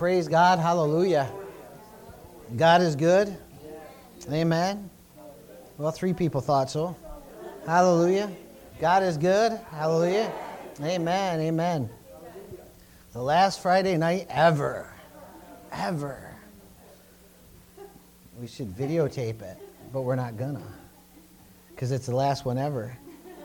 Praise God. Hallelujah. God is good. Amen. Well, 3 people thought so. Hallelujah. God is good. Hallelujah. Amen. Amen. The last Friday night ever. We should videotape it, but we're not gonna, because it's the last one ever.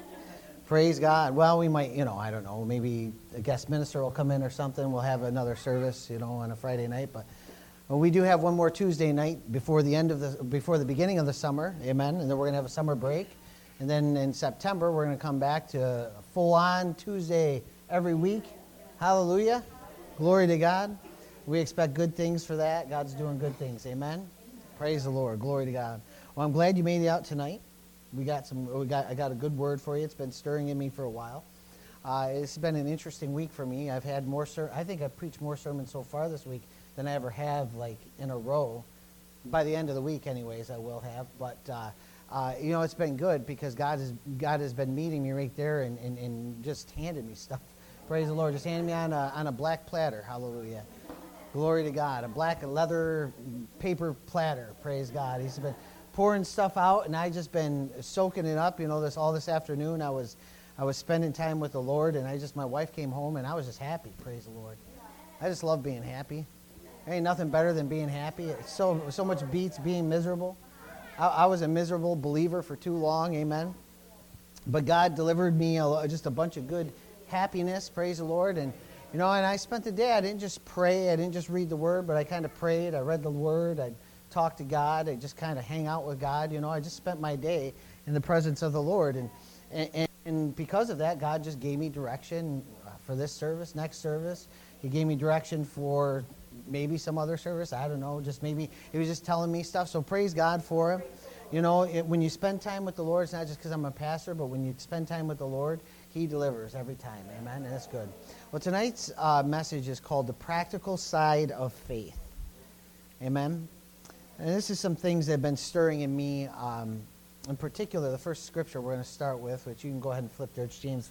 Praise God. Well, we might, I don't know, maybe a guest minister will come in or something. We'll have another service, on a Friday night. But we do have one more Tuesday night before the beginning of the summer. Amen. And then we're going to have a summer break. And then in September, we're going to come back to a full-on Tuesday every week. Hallelujah. Glory to God. We expect good things for that. God's doing good things. Amen. Praise the Lord. Glory to God. Well, I'm glad you made it out tonight. I got a good word for you. It's been stirring in me for a while. It's been an interesting week for me. I've had I think I've preached more sermons so far this week than I ever have, in a row. By the end of the week, anyways, I will have. But it's been good because God has been meeting me right there and just handed me stuff. Praise the Lord. Just handed me on a black platter. Hallelujah. Glory to God. A black leather paper platter. Praise God. He's been pouring stuff out, and I just been soaking it up. This afternoon I was spending time with the Lord, and my wife came home, and I was just happy. Praise the Lord. I just love being happy. There ain't nothing better than being happy. It's so much beats being miserable. I was a miserable believer for too long. Amen. But God delivered me just a bunch of good happiness. Praise the Lord. And and I spent the day. I didn't just pray. I didn't just read the Word, but I kind of prayed. I read the Word. I talk to God. I just kind of hang out with God. I just spent my day in the presence of the Lord. And because of that, God just gave me direction for this service, next service. He gave me direction for maybe some other service. I don't know. Just maybe he was just telling me stuff. So praise God for him. When you spend time with the Lord, it's not just because I'm a pastor, but when you spend time with the Lord, He delivers every time. Amen? And that's good. Well, tonight's message is called The Practical Side of Faith. Amen? And this is some things that have been stirring in me. In particular, the first scripture we're going to start with, which you can go ahead and flip there, it's James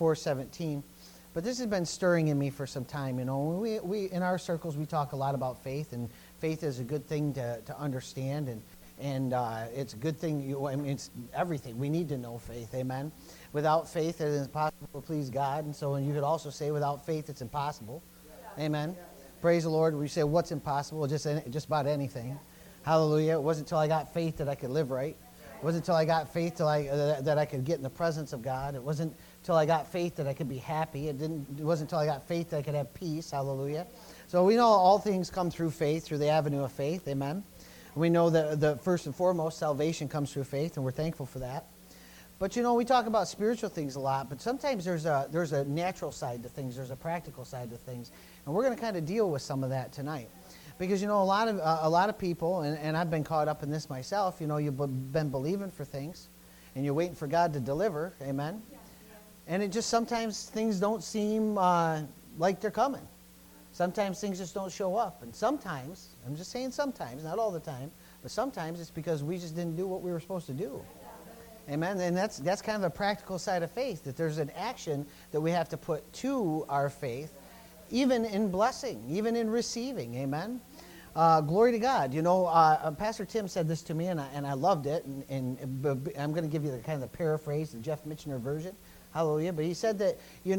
4:17. But this has been stirring in me for some time. We in our circles, we talk a lot about faith, and faith is a good thing to understand, and it's a good thing. It's everything. We need to know faith. Amen. Without faith, it is impossible to please God. And so, you could also say, without faith, it's impossible. Amen. Praise the Lord. We say, what's impossible? Just about anything. Hallelujah. It wasn't until I got faith that I could live right. It wasn't until I got faith that I could get in the presence of God. It wasn't until I got faith that I could be happy. It wasn't until I got faith that I could have peace. Hallelujah. So we know all things come through faith, through the avenue of faith. Amen. We know that the first and foremost, salvation comes through faith, and we're thankful for that. But we talk about spiritual things a lot, but sometimes there's a natural side to things, there's a practical side to things, and we're going to kind of deal with some of that tonight. Because a lot of people, and I've been caught up in this myself. You've been believing for things, and you're waiting for God to deliver. Amen. And it just sometimes things don't seem like they're coming. Sometimes things just don't show up, and sometimes, I'm just saying sometimes, not all the time, but sometimes it's because we just didn't do what we were supposed to do. Amen. And that's kind of a practical side of faith, that there's an action that we have to put to our faith, even in blessing, even in receiving. Amen. Glory to God. Pastor Tim said this to me, and I loved it. And I'm going to give you the kind of the paraphrase, the Jeff Mitchner version. Hallelujah. But he said that,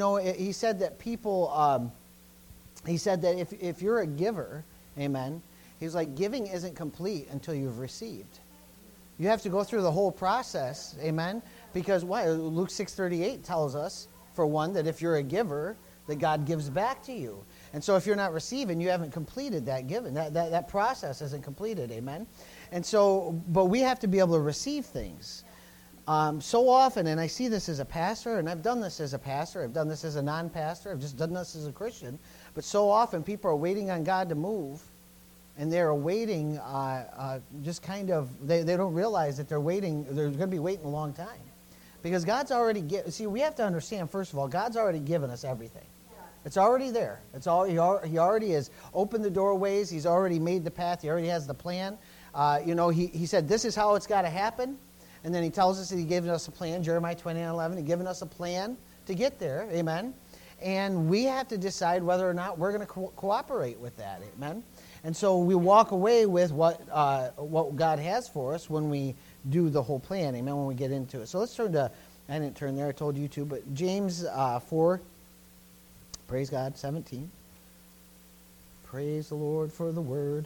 he said that people, he said that if you're a giver, amen, he's like, giving isn't complete until you've received. You have to go through the whole process, amen, because why? Luke 6:38 tells us, for one, that if you're a giver, that God gives back to you. And so if you're not receiving, you haven't completed that giving. That process isn't completed, amen. And so, but we have to be able to receive things. So often, and I see this as a pastor, and I've done this as a pastor, I've done this as a non-pastor, I've just done this as a Christian, but so often people are waiting on God to move, and they're waiting just kind of, they don't realize that they're going to be waiting a long time. Because God's already we have to understand, first of all, God's already given us everything. It's already there. He already has opened the doorways. He's already made the path. He already has the plan. He said, this is how it's got to happen. And then he tells us that he gave us a plan, Jeremiah 29:11. He's given us a plan to get there. Amen. And we have to decide whether or not we're going to cooperate with that. Amen? And so we walk away with what God has for us when we do the whole plan. Amen? When we get into it. So let's turn to, I didn't turn there, I told you to, but James 4, praise God, 17. Praise the Lord for the word.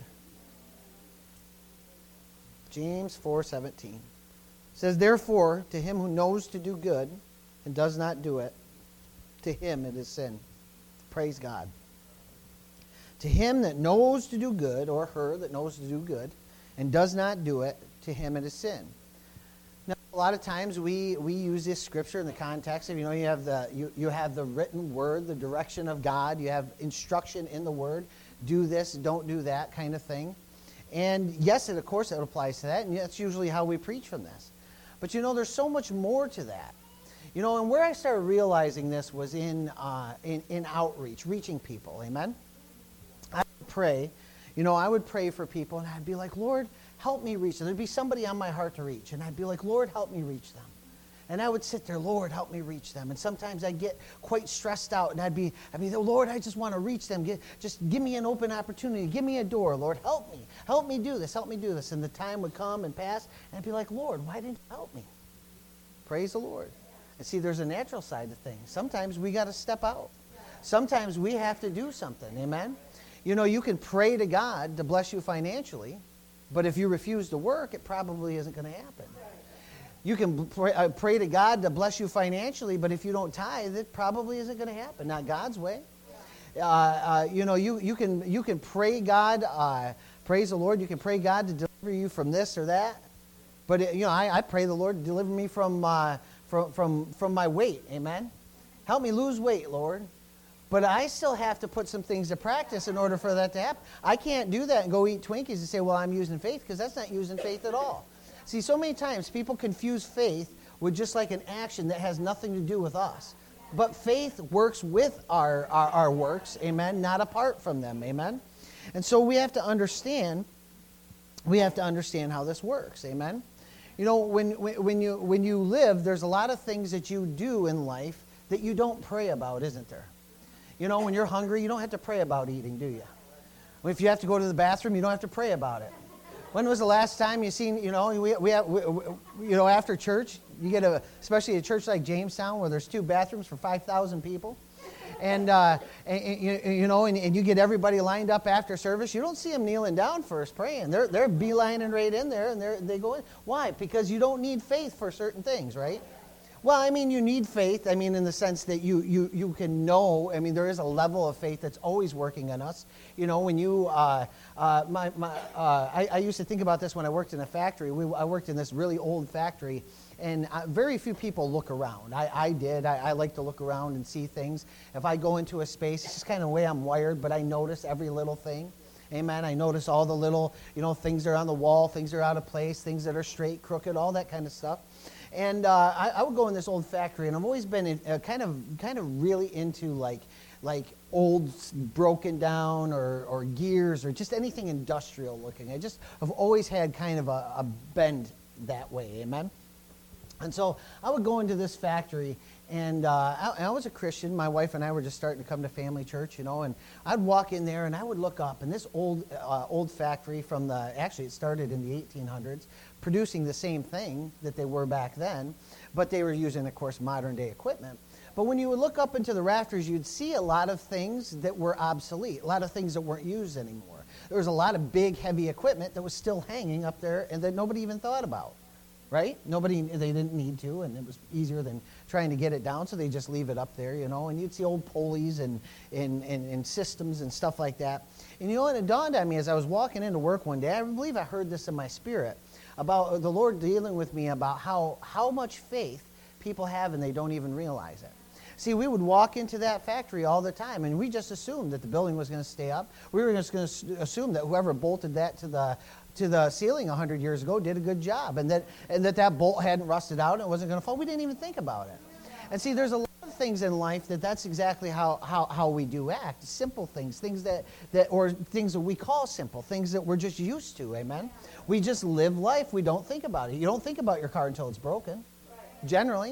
James 4:17 says, therefore, to him who knows to do good and does not do it, to him it is sin. Praise God. To him that knows to do good, or her that knows to do good, and does not do it, to him it is sin. Now, a lot of times we use this scripture in the context of, you have the written word, the direction of God. You have instruction in the word. Do this, don't do that kind of thing. And yes, of course, it applies to that, and that's usually how we preach from this. But there's so much more to that. And where I started realizing this was in outreach, reaching people. Amen? I would pray. I would pray for people, and I'd be like, Lord, help me reach them. There'd be somebody on my heart to reach, and I'd be like, Lord, help me reach them. And I would sit there, Lord, help me reach them. And sometimes I'd get quite stressed out, and I'd be, Lord, I just want to reach them. Just give me an open opportunity. Give me a door, Lord. Help me. Help me do this. Help me do this. And the time would come and pass, and I'd be like, Lord, why didn't you help me? Praise the Lord. And see, there's a natural side to things. Sometimes we got to step out. Sometimes we have to do something. Amen? You can pray to God to bless you financially, but if you refuse to work, it probably isn't going to happen. You can pray to God to bless you financially, but if you don't tithe, it probably isn't going to happen. Not God's way. You can pray God, praise the Lord. You can pray God to deliver you from this or that, but I pray the Lord to deliver me from my weight. Amen. Help me lose weight, Lord. But I still have to put some things to practice in order for that to happen. I can't do that and go eat Twinkies and say, well, I'm using faith, because that's not using faith at all. See, so many times people confuse faith with just like an action that has nothing to do with us. But faith works with our works, amen, not apart from them, amen. And so we have to understand how this works, amen. When you live, there's a lot of things that you do in life that you don't pray about, isn't there? When you're hungry, you don't have to pray about eating, do you? If you have to go to the bathroom, you don't have to pray about it. When was the last time you seen, after church, you get especially a church like Jamestown where there's 2 bathrooms for 5,000 people, and you get everybody lined up after service. You don't see them kneeling down first praying. They're beelining right in there, and they go in. Why? Because you don't need faith for certain things, right? Well, you need faith. In the sense that you can know. There is a level of faith that's always working on us. When you, I used to think about this when I worked in a factory. I worked in this really old factory, and very few people look around. I did. I like to look around and see things. If I go into a space, it's just kind of the way I'm wired, but I notice every little thing. Amen. I notice all the little, things that are on the wall, things that are out of place, things that are straight, crooked, all that kind of stuff. And I would go in this old factory, and I've always been kind of really into like old broken down or gears or just anything industrial looking. I've always had kind of a bend that way, amen? And so I would go into this factory, and I was a Christian. My wife and I were just starting to come to family church, and I'd walk in there, and I would look up, and this old factory actually it started in the 1800s, producing the same thing that they were back then, but they were using, of course, modern day equipment. But when you would look up into the rafters, you'd see a lot of things that were obsolete, a lot of things that weren't used anymore. There was a lot of big, heavy equipment that was still hanging up there and that nobody even thought about, right? They didn't need to, and it was easier than trying to get it down, so they just leave it up there, and you'd see old pulleys and systems and stuff like that. And and it dawned on me as I was walking into work one day, I believe I heard this in my spirit, about the Lord dealing with me about how much faith people have and they don't even realize it. See, we would walk into that factory all the time, and we just assumed that the building was going to stay up. We were just going to assume that whoever bolted that to the ceiling 100 years ago did a good job, and that bolt hadn't rusted out and it wasn't going to fall. We didn't even think about it. And see, there's a lot of things in life that's exactly how we do act. Simple things that things that we call simple, things that we're just used to, amen? We just live life. We don't think about it. You don't think about your car until it's broken, generally.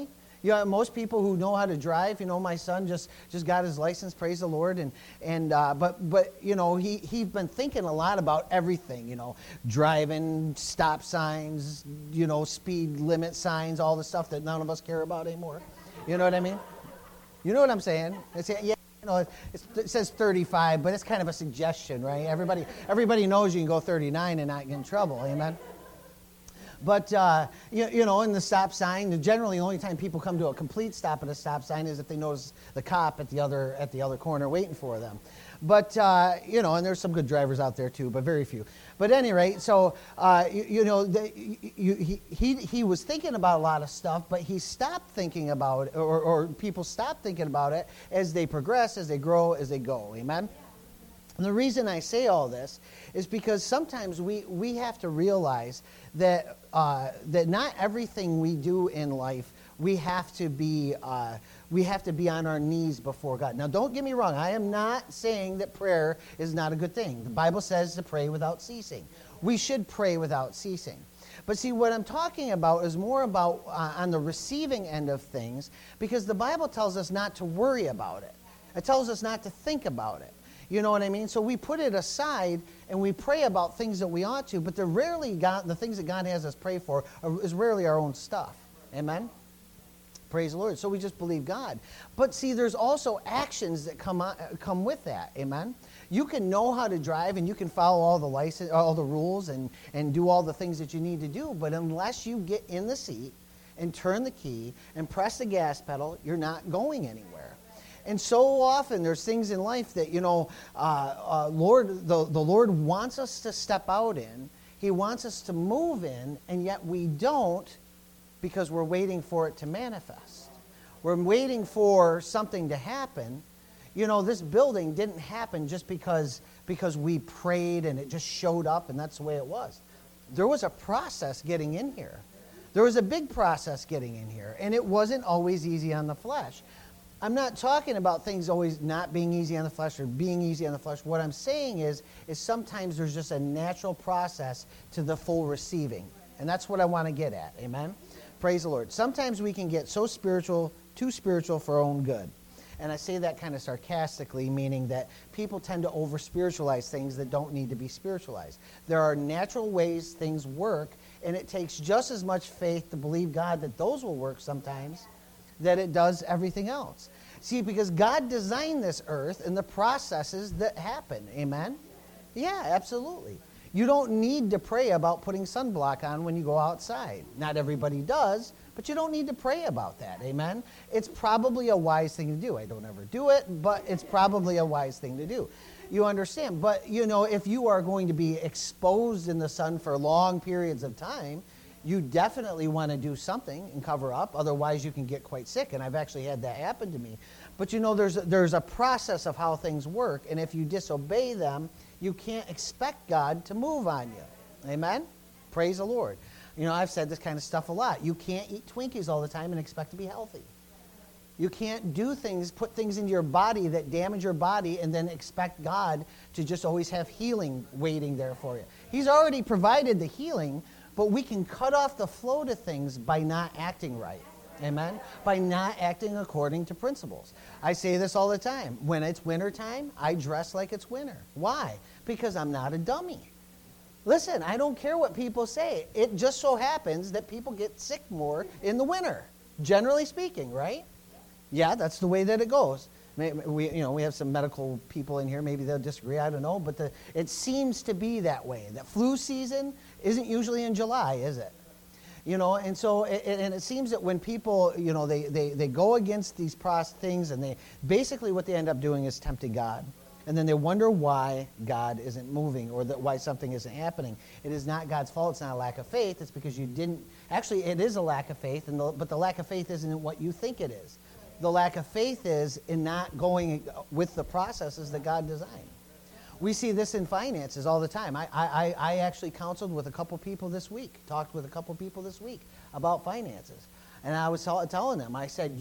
Most people who know how to drive, my son just got his license, praise the Lord, but he's been thinking a lot about everything, driving, stop signs, speed limit signs, all the stuff that none of us care about anymore. You know what I mean? You know what I'm saying? It says 35, but it's kind of a suggestion, right? Everybody knows you can go 39 and not get in trouble, amen? But, in the stop sign, generally the only time people come to a complete stop at a stop sign is if they notice the cop at the other corner waiting for them. But, and there's some good drivers out there too, but very few. But at any rate, so, he was thinking about a lot of stuff, but he stopped thinking about it, or people stopped thinking about it as they progress, as they grow, as they go. Amen? And the reason I say all this is because sometimes we have to realize that not everything we do in life we have to be on our knees before God. Now, don't get me wrong. I am not saying that prayer is not a good thing. The Bible says to pray without ceasing. We should pray without ceasing. But see, what I'm talking about is more about on the receiving end of things, because the Bible tells us not to worry about it. It tells us not to think about it. You know what I mean? So we put it aside and we pray about things that we ought to, but the things that God has us pray for is rarely our own stuff. Amen? Praise the Lord. So we just believe God. But see, there's also actions that come with that. Amen? You can know how to drive and you can follow all the rules and do all the things that you need to do, but unless you get in the seat and turn the key and press the gas pedal, you're not going anywhere. And so often there's things in life that, the Lord wants us to step out in. He wants us to move in, and yet we don't because we're waiting for it to manifest. We're waiting for something to happen. This building didn't happen just because we prayed and it just showed up and that's the way it was. There was a process getting in here. There was a big process getting in here, and it wasn't always easy on the flesh. I'm not talking about things always not being easy on the flesh or being easy on the flesh. What I'm saying is sometimes there's just a natural process to the full receiving. And that's what I want to get at. Amen? Praise the Lord. Sometimes we can get so spiritual, too spiritual for our own good. And I say that kind of sarcastically, meaning that people tend to over-spiritualize things that don't need to be spiritualized. There are natural ways things work, and it takes just as much faith to believe God that those will work sometimes that it does everything else. See, because God designed this earth and the processes that happen. Amen? Yeah, absolutely. You don't need to pray about putting sunblock on when you go outside. Not everybody does, but you don't need to pray about that. Amen? It's probably a wise thing to do. I don't ever do it, but it's probably a wise thing to do. You understand? But, if you are going to be exposed in the sun for long periods of time, you definitely want to do something and cover up. Otherwise, you can get quite sick, and I've actually had that happen to me. But there's a process of how things work, and if you disobey them, you can't expect God to move on you. Amen? Praise the Lord. I've said this kind of stuff a lot. You can't eat Twinkies all the time and expect to be healthy. You can't put things into your body that damage your body and then expect God to just always have healing waiting there for you. He's already provided the healing, but we can cut off the flow to things by not acting right. Amen? By not acting according to principles. I say this all the time. When it's winter time, I dress like it's winter. Why? Because I'm not a dummy. Listen, I don't care what people say. It just so happens that people get sick more in the winter, generally speaking, right? Yeah, that's the way that it goes. We have some medical people in here. Maybe they'll disagree. I don't know. But it seems to be that way. The flu season isn't usually in July, is it? And so it seems that when people, they go against these things, and they basically what they end up doing is tempting God. And then they wonder why God isn't moving or why something isn't happening. It is not God's fault. It's not a lack of faith. It's because you didn't. Actually, it is a lack of faith, but the lack of faith isn't in what you think it is. The lack of faith is in not going with the processes that God designed. We see this in finances all the time. I actually counseled with a couple people this week, talked with a couple people this week about finances. And I was telling them, I said,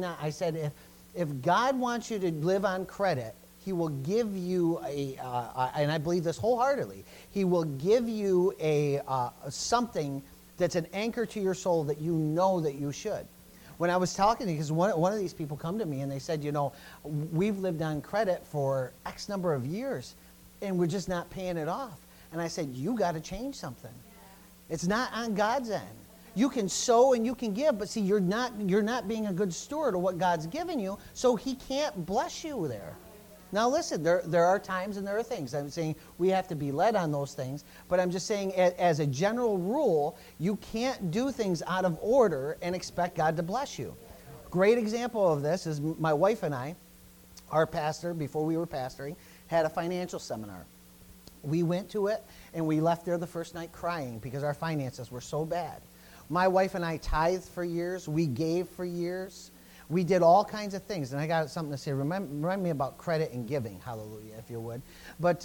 if God wants you to live on credit, He will give you and I believe this wholeheartedly, He will give you something that's an anchor to your soul that you know that you should. when I was talking to you, because one of these people come to me and they said, we've lived on credit for X number of years, and we're just not paying it off. And I said, you got to change something. It's not on God's end. You can sow and you can give, but see, you're not being a good steward of what God's given you, so he can't bless you there. Now listen, there are times and there are things. I'm saying we have to be led on those things, but I'm just saying as a general rule, you can't do things out of order and expect God to bless you. Great example of this is my wife and I, our pastor, before we were pastoring, had a financial seminar. We went to it, and we left there the first night crying because our finances were so bad. My wife and I tithed for years. We gave for years. We did all kinds of things. And I got something to say. Remind me about credit and giving, hallelujah, if you would. But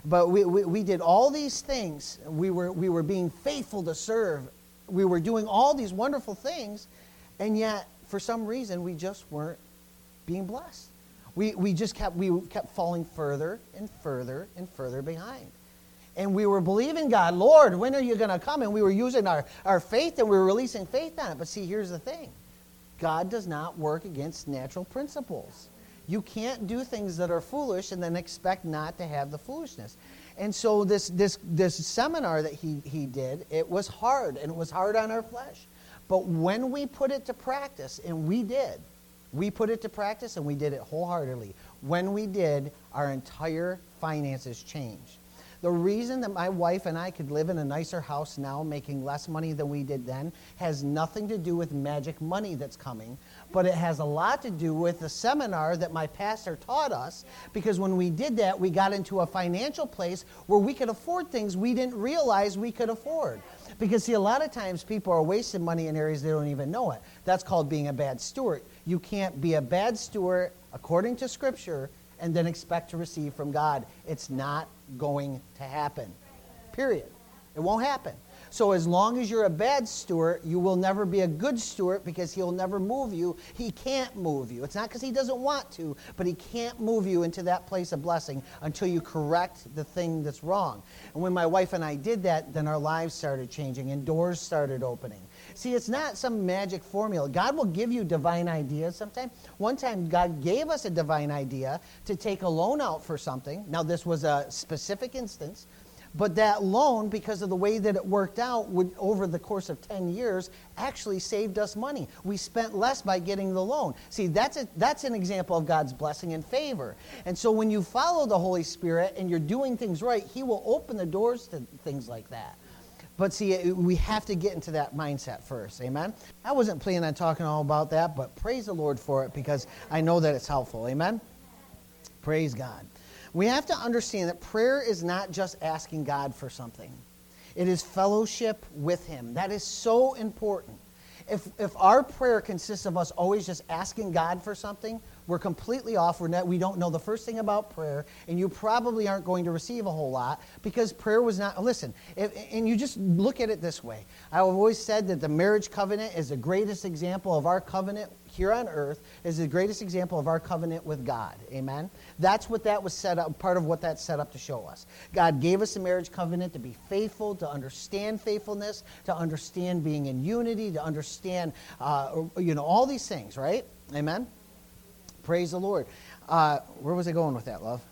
we did all these things. We were being faithful to serve. We were doing all these wonderful things, and yet, for some reason, we just weren't being blessed. We kept falling further and further and further behind. And we were believing God, Lord, when are you going to come? And we were using our faith, and we were releasing faith on it. But see, here's the thing. God does not work against natural principles. You can't do things that are foolish and then expect not to have the foolishness. And so this seminar that he did, it was hard, and it was hard on our flesh. But when we put it to practice, and we put it to practice, and we did it wholeheartedly. When we did, our entire finances changed. The reason that my wife and I could live in a nicer house now, making less money than we did then, has nothing to do with magic money that's coming, but it has a lot to do with the seminar that my pastor taught us, because when we did that, we got into a financial place where we could afford things we didn't realize we could afford. Because, see, a lot of times people are wasting money in areas they don't even know it. That's called being a bad steward. You can't be a bad steward according to Scripture and then expect to receive from God. It's not going to happen. Period. It won't happen. So as long as you're a bad steward, you will never be a good steward, because he'll never move you. He can't move you. It's not because he doesn't want to, but he can't move you into that place of blessing until you correct the thing that's wrong. And when my wife and I did that, then our lives started changing and doors started opening. See, it's not some magic formula. God will give you divine ideas sometimes. One time, God gave us a divine idea to take a loan out for something. Now, this was a specific instance, but that loan, because of the way that it worked out, would, over the course of 10 years, actually saved us money. We spent less by getting the loan. See, that's an example of God's blessing and favor. And so when you follow the Holy Spirit and you're doing things right, he will open the doors to things like that. But see, we have to get into that mindset first, amen? I wasn't planning on talking all about that, but praise the Lord for it, because I know that it's helpful, amen? Praise God. We have to understand that prayer is not just asking God for something. It is fellowship with him. That is so important. If our prayer consists of us always just asking God for something, we're completely off. We don't know the first thing about prayer, and you probably aren't going to receive a whole lot, because prayer was not... Listen, and you just look at it this way. I've always said that the marriage covenant is the greatest example of our covenant here on earth, is the greatest example of our covenant with God. Amen? That's what that was set up, part of what that's set up to show us. God gave us a marriage covenant to be faithful, to understand faithfulness, to understand being in unity, to understand, all these things, right? Amen? Praise the Lord. Where was I going with that, love?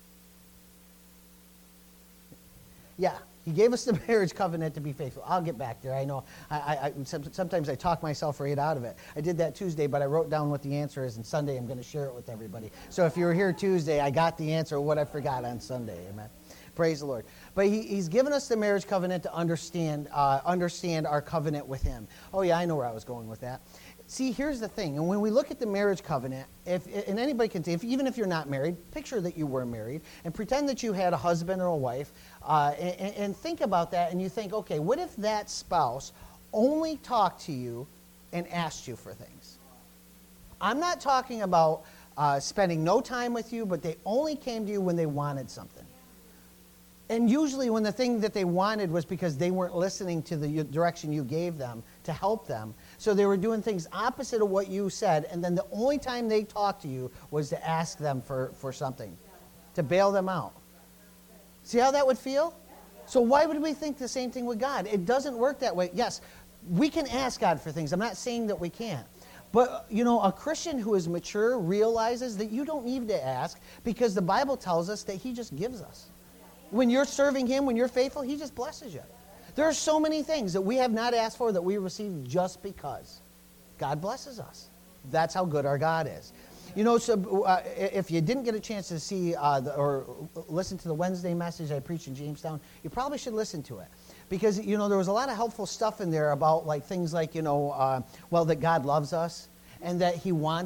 Yeah, he gave us the marriage covenant to be faithful. I'll get back there. I know sometimes I talk myself right out of it. I did that Tuesday, but I wrote down what the answer is, and Sunday I'm going to share it with everybody. So if you were here Tuesday, I got the answer of what I forgot on Sunday. Amen. Praise the Lord. But he's given us the marriage covenant to understand our covenant with him. Oh, yeah, I know where I was going with that. See, here's the thing. And when we look at the marriage covenant, and anybody can say, even if you're not married, picture that you were married, and pretend that you had a husband or a wife, and think about that, and you think, okay, what if that spouse only talked to you and asked you for things? I'm not talking about spending no time with you, but they only came to you when they wanted something. And usually when the thing that they wanted was because they weren't listening to the direction you gave them to help them. So they were doing things opposite of what you said, and then the only time they talked to you was to ask them for something, to bail them out. See how that would feel? So why would we think the same thing with God? It doesn't work that way. Yes, we can ask God for things. I'm not saying that we can't. But, a Christian who is mature realizes that you don't need to ask because the Bible tells us that he just gives us. When you're serving him, when you're faithful, he just blesses you. There are so many things that we have not asked for that we receive just because God blesses us. That's how good our God is. So if you didn't get a chance to see or listen to the Wednesday message I preached in Jamestown, you probably should listen to it. Because, there was a lot of helpful stuff in there about things like, that God loves us and that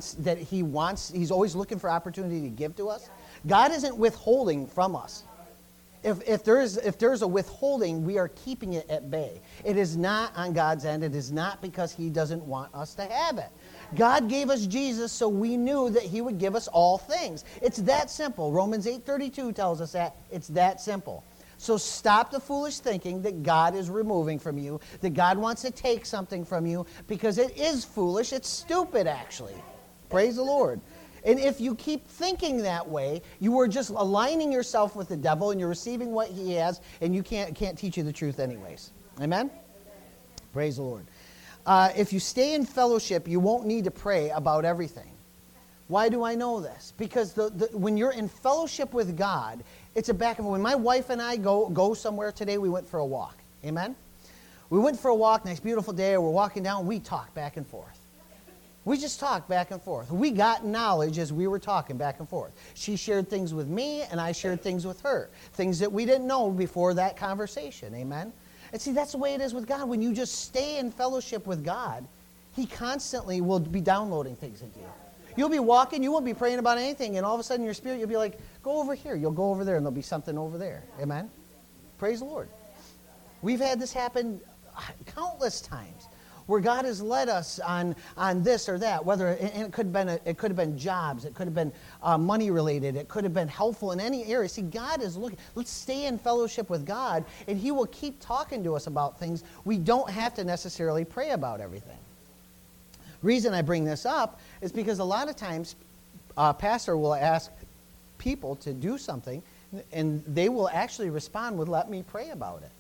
he's always looking for opportunity to give to us. God isn't withholding from us. If there's a withholding, we are keeping it at bay. It is not on God's end. It is not because he doesn't want us to have it. God gave us Jesus so we knew that he would give us all things. It's that simple. Romans 8:32 tells us that. It's that simple. So stop the foolish thinking that God is removing from you, that God wants to take something from you, because it is foolish. It's stupid, actually. Praise the Lord. And if you keep thinking that way, you are just aligning yourself with the devil, and you're receiving what he has, and you can't teach you the truth anyways. Amen? Praise the Lord. If you stay in fellowship, you won't need to pray about everything. Why do I know this? Because when you're in fellowship with God, it's a back and forth. When my wife and I go somewhere today, we went for a walk. Amen? We went for a walk, nice beautiful day, we're walking down, we talk back and forth. We just talked back and forth. We got knowledge as we were talking back and forth. She shared things with me, and I shared things with her. Things that we didn't know before that conversation. Amen? And see, that's the way it is with God. When you just stay in fellowship with God, he constantly will be downloading things into you. You'll be walking, you won't be praying about anything, and all of a sudden your spirit, you'll be like, go over here. You'll go over there, and there'll be something over there. Amen? Praise the Lord. We've had this happen countless times, where God has led us on this or that, and it could have been jobs, it could have been money related, it could have been helpful in any area. See, God is looking. Let's stay in fellowship with God, and he will keep talking to us about things. We don't have to necessarily pray about everything. Reason I bring this up is because a lot of times a pastor will ask people to do something, and they will actually respond with, let me pray about it.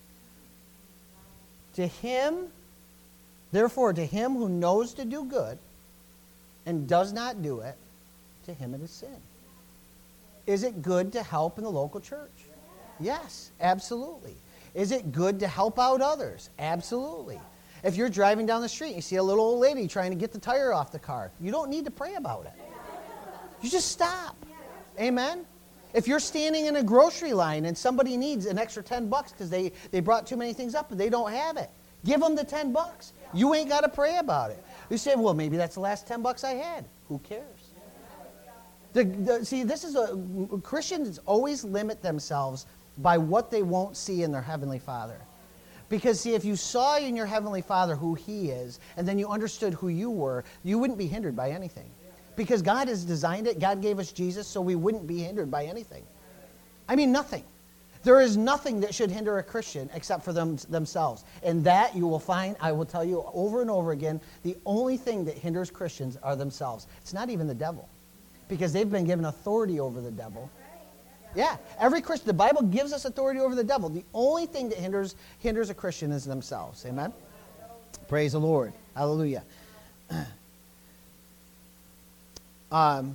Therefore, to him who knows to do good and does not do it, to him it is sin. Is it good to help in the local church? Yes, absolutely. Is it good to help out others? Absolutely. If you're driving down the street and you see a little old lady trying to get the tire off the car, you don't need to pray about it. You just stop. Amen? If you're standing in a grocery line and somebody needs an extra $10 because they brought too many things up and they don't have it, give them the $10. You ain't got to pray about it. You say, well, maybe that's the last $10 I had. Who cares? Christians always limit themselves by what they won't see in their Heavenly Father. Because, see, if you saw in your Heavenly Father who he is, and then you understood who you were, you wouldn't be hindered by anything. Because God has designed it. God gave us Jesus so we wouldn't be hindered by anything. I mean, nothing. There is nothing that should hinder a Christian except for themselves. And that you will find, I will tell you over and over again, the only thing that hinders Christians are themselves. It's not even the devil. Because they've been given authority over the devil. Yeah, every Christian, the Bible gives us authority over the devil. The only thing that hinders a Christian is themselves. Amen? Praise the Lord. Hallelujah. And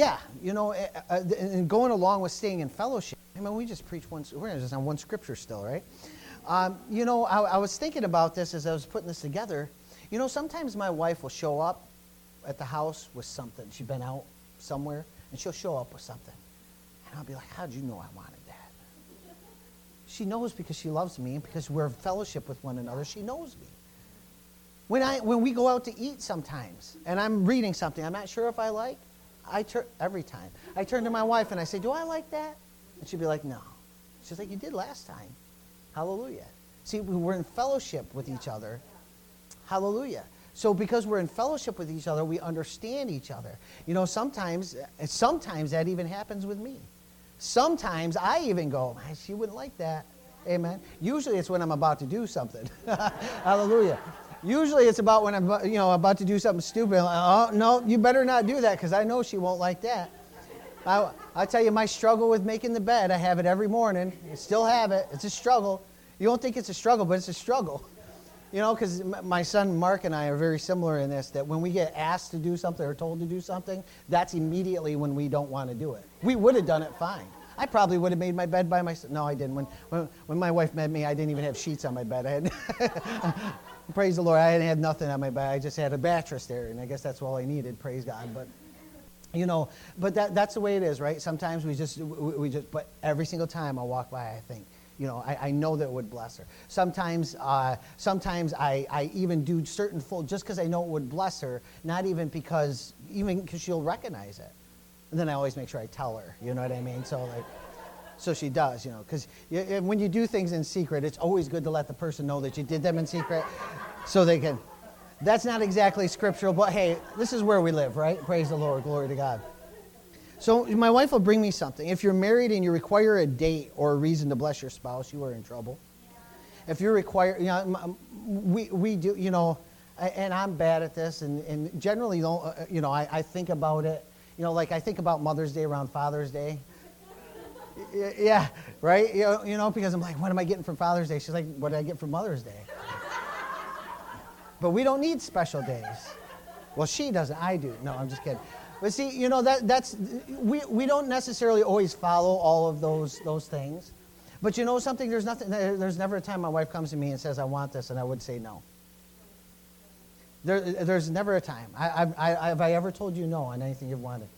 going along with staying in fellowship, I mean, we just preach we're just on one scripture still, right? I was thinking about this as I was putting this together. Sometimes my wife will show up at the house with something. She's been out somewhere, and she'll show up with something. And I'll be like, how'd you know I wanted that? She knows because she loves me, and because we're in fellowship with one another, she knows me. When we go out to eat sometimes, and I'm reading something I'm not sure if I like, every time. I turn to my wife and I say, do I like that? And she'll be like, no. She's like, you did last time. Hallelujah. See, we're in fellowship with each other. Hallelujah. So because we're in fellowship with each other, we understand each other. Sometimes that even happens with me. Sometimes I even go, she wouldn't like that. Amen. Usually it's when I'm about to do something. Hallelujah. Usually it's about when I'm about to do something stupid. Oh, no, you better not do that because I know she won't like that. I tell you, my struggle with making the bed, I have it every morning. I still have it. It's a struggle. You don't think it's a struggle, but it's a struggle. You know, because my son Mark and I are very similar in this, that when we get asked to do something or told to do something, that's immediately when we don't want to do it. We would have done it fine. I probably would have made my bed by myself. No, I didn't. When my wife met me, I didn't even have sheets on my bed. I had praise the Lord, I didn't have nothing on my bed. I just had a mattress there, and I guess that's all I needed, praise God. But, you know, but that's the way it is, right? Sometimes we just, but every single time I walk by, I think, you know, I know that it would bless her. Sometimes I even do certain just because I know it would bless her, not even because she'll recognize it. And then I always make sure I tell her, you know what I mean? So she does, you know, because when you do things in secret, it's always good to let the person know that you did them in secret so they can. That's not exactly scriptural, but hey, this is where we live, right? Praise the Lord, glory to God. So my wife will bring me something. If you're married and you require a date or a reason to bless your spouse, you are in trouble. If you require, you know, we do, you know, and I'm bad at this, and generally, you know, I think about it, you know, like I think about Mother's Day around Father's Day. Yeah, right? You know, because I'm like, what am I getting for Father's Day? She's like, what did I get for Mother's Day? But we don't need special days. Well, she doesn't. I do. No, I'm just kidding. But see, you know, we don't necessarily always follow all of those things. But you know something? There's never a time my wife comes to me and says, I want this, and I would say no. There's never a time. Have I ever told you no on anything you've wanted?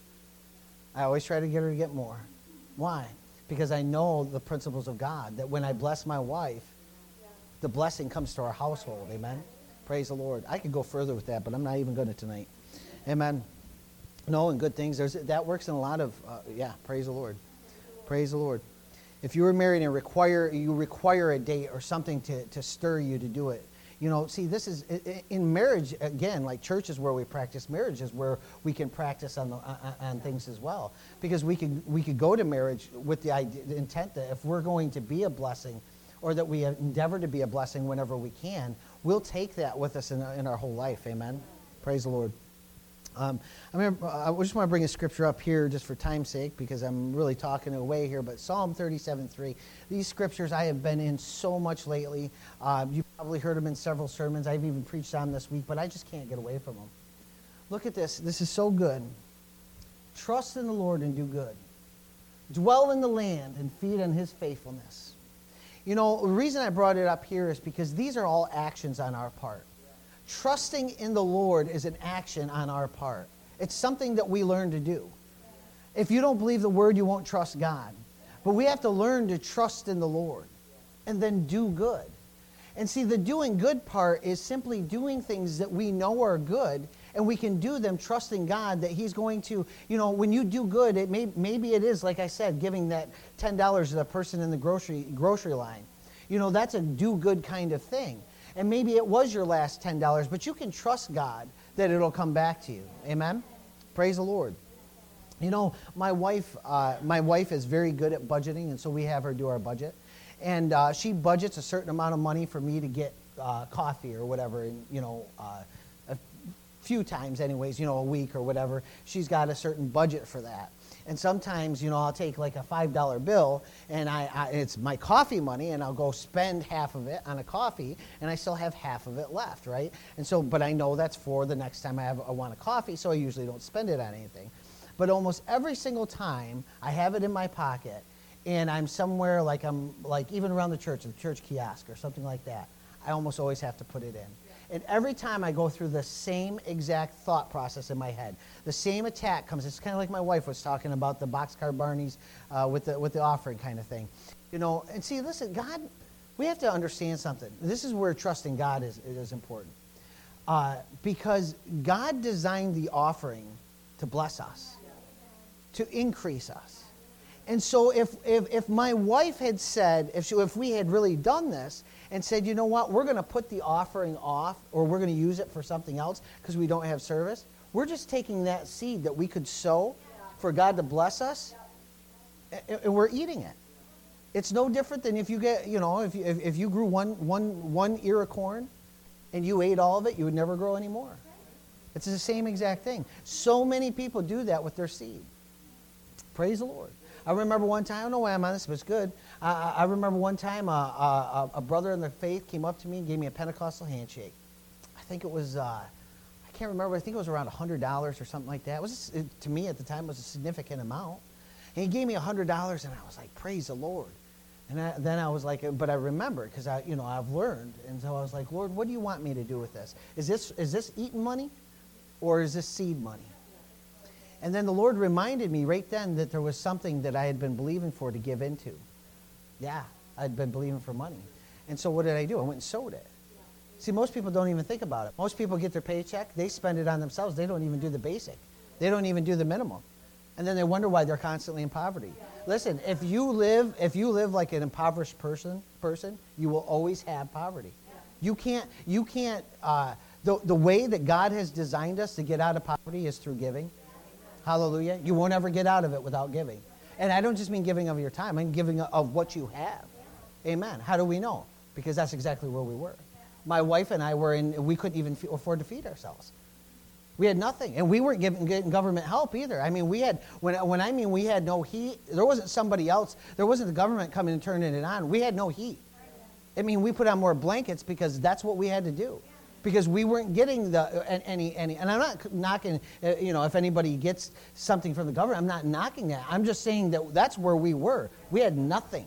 I always try to get her to get more. Why? Because I know the principles of God, that when I bless my wife, the blessing comes to our household. Amen? Praise the Lord. I could go further with that, but I'm not even going to tonight. Amen? No, and good things. That works in a lot of, praise the Lord. Praise the Lord. If you were married and you require a date or something to stir you to do it, you know, see, this is, in marriage, again, like church is where we practice, marriage is where we can practice on things as well. Because we could go to marriage with the intent that if we're going to be a blessing, or that we endeavor to be a blessing whenever we can, we'll take that with us in our whole life. Amen? Praise the Lord. I just want to bring a scripture up here just for time's sake, because I'm really talking away here, but Psalm 37:3. These scriptures I have been in so much lately. You've probably heard them in several sermons. I've even preached on them this week, but I just can't get away from them. Look at this. This is so good. Trust in the Lord and do good. Dwell in the land and feed on his faithfulness. You know, the reason I brought it up here is because these are all actions on our part. Trusting in the Lord is an action on our part. It's something that we learn to do. If you don't believe the word, you won't trust God. But we have to learn to trust in the Lord and then do good. And see, the doing good part is simply doing things that we know are good, and we can do them trusting God that he's going to, you know, when you do good, maybe it is, like I said, giving that $10 to the person in the grocery line. You know, that's a do good kind of thing. And maybe it was your last $10, but you can trust God that it'll come back to you. Amen? Praise the Lord. You know, my wife is very good at budgeting, and so we have her do our budget. And she budgets a certain amount of money for me to get coffee or whatever, and, you know, a few times anyways, you know, a week or whatever. She's got a certain budget for that. And sometimes, you know, I'll take like a $5 bill, and it's my coffee money, and I'll go spend half of it on a coffee, and I still have half of it left, right? And so, but I know that's for the next time I want a coffee, so I usually don't spend it on anything. But almost every single time, I have it in my pocket, and I'm somewhere like even around the church kiosk or something like that, I almost always have to put it in. And every time I go through the same exact thought process in my head, the same attack comes. It's kind of like my wife was talking about the Boxcar Barneys with the offering kind of thing. You know, and see, listen, God, we have to understand something. This is where trusting God is important. Because God designed the offering to bless us, to increase us. And so if my wife had said, if we had really done this and said, you know what, we're going to put the offering off, or we're going to use it for something else because we don't have service, we're just taking that seed that we could sow for God to bless us, and we're eating it. It's no different than if you get, you know, if you grew one ear of corn and you ate all of it, you would never grow any more. It's the same exact thing. So many people do that with their seed. Praise the Lord. I remember one time, I don't know why I'm on this, but it's good. I remember one time a brother in the faith came up to me and gave me a Pentecostal handshake. I think it was, I can't remember, I think it was around $100 or something like that. To me at the time, it was a significant amount. And he gave me $100, and I was like, praise the Lord. And then I was like, but I remember, because I've learned. And so I was like, Lord, what do you want me to do with this? Is this eating money, or is this seed money? And then the Lord reminded me right then that there was something that I had been believing for to give into. Yeah, I'd been believing for money. And so what did I do? I went and sowed it. See, most people don't even think about it. Most people get their paycheck, they spend it on themselves. They don't even do the basic. They don't even do the minimum. And then they wonder why they're constantly in poverty. Listen, if you live like an impoverished person, you will always have poverty. You can't. The way that God has designed us to get out of poverty is through giving. Hallelujah. You won't ever get out of it without giving. And I don't just mean giving of your time. I mean giving of what you have. Amen. How do we know? Because that's exactly where we were. My wife and I we couldn't even afford to feed ourselves. We had nothing. And we weren't getting government help either. I mean, we had no heat, there wasn't somebody else, there wasn't the government coming and turning it on. We had no heat. I mean, we put on more blankets because that's what we had to do. Because we weren't getting any, and I'm not knocking, if anybody gets something from the government, I'm not knocking that. I'm just saying that that's where we were. We had nothing.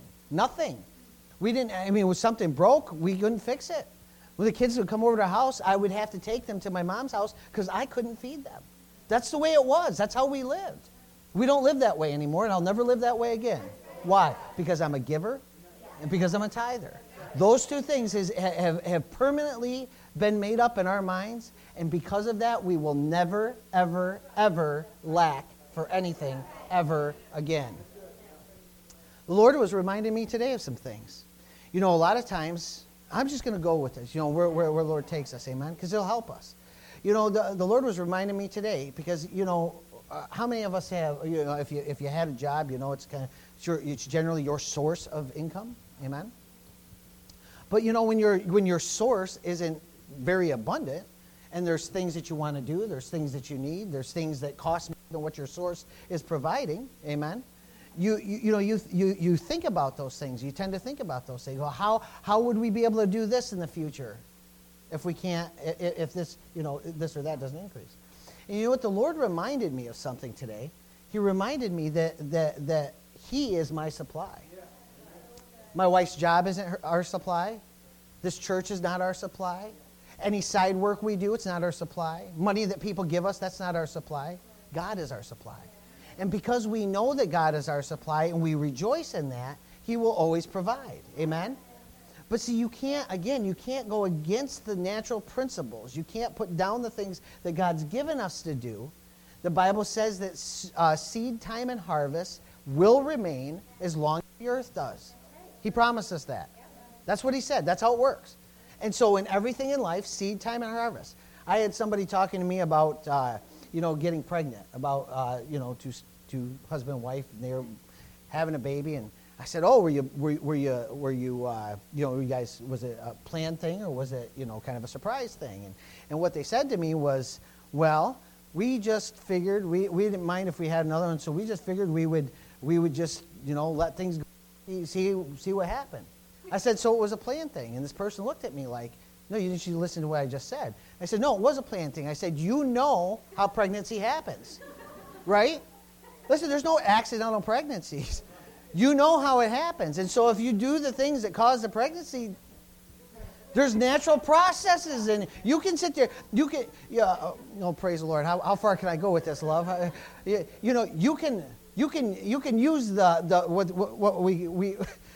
We didn't, when something broke, we couldn't fix it. When the kids would come over to our house, I would have to take them to my mom's house because I couldn't feed them. That's the way it was. That's how we lived. We don't live that way anymore, and I'll never live that way again. Why? Because I'm a giver and because I'm a tither. Those two things have permanently been made up in our minds, and because of that, we will never, ever, ever lack for anything ever again. The Lord was reminding me today of some things. A lot of times, I'm just going to go with this, where the Lord takes us, amen, because it'll help us. The Lord was reminding me today because, how many of us have, if you had a job, it's generally your source of income, amen? But, when your source isn't very abundant, and there's things that you want to do, there's things that you need, there's things that cost more than what your source is providing, amen? You think about those things. You tend to think about those things. Well, how would we be able to do this in the future if we can't, if this, this or that doesn't increase? And you know what? The Lord reminded me of something today. He reminded me that He is my supply. My wife's job isn't our supply. This church is not our supply. Any side work we do, it's not our supply. Money that people give us, that's not our supply. God is our supply. And because we know that God is our supply and we rejoice in that, He will always provide. Amen? But see, you can't go against the natural principles. You can't put down the things that God's given us to do. The Bible says that seed time and harvest will remain as long as the earth does. He promised us that. That's what He said. That's how it works. And so in everything in life, seed time and harvest. I had somebody talking to me about getting pregnant, about to husband and wife, and they were having a baby, and I said, "Oh, were you you guys, was it a planned thing or was it kind of a surprise thing?" And what they said to me was, "Well, we just figured we didn't mind if we had another one, so we just figured we would just let things go, see what happened." I said, "So it was a planned thing?" And this person looked at me like, "No, you didn't listen to what I just said." I said, "No, it was a planned thing." I said, "You know how pregnancy happens, right? Listen, there's no accidental pregnancies. You know how it happens. And so if you do the things that cause the pregnancy, there's natural processes, and you can sit there. You can, praise the Lord. How far can I go with this, love? You can use the what we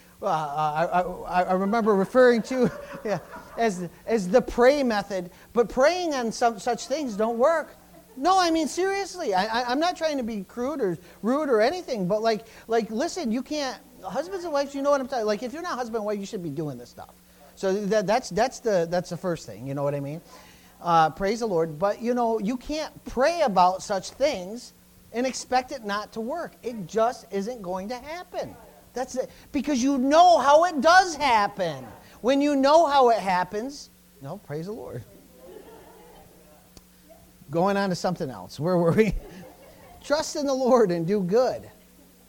I remember referring to as the pray method, but praying on some such things don't work. No, I mean seriously. I'm not trying to be crude or rude or anything, but like listen, you can't. Husbands and wives, you know what I'm talking. Like if you're not husband and wife, you should be doing this stuff. So that's the first thing. You know what I mean? Praise the Lord. But you can't pray about such things and expect it not to work. It just isn't going to happen. That's it. Because you know how it does happen. When you know how it happens, praise the Lord. Going on to something else. Where were we? Trust in the Lord and do good.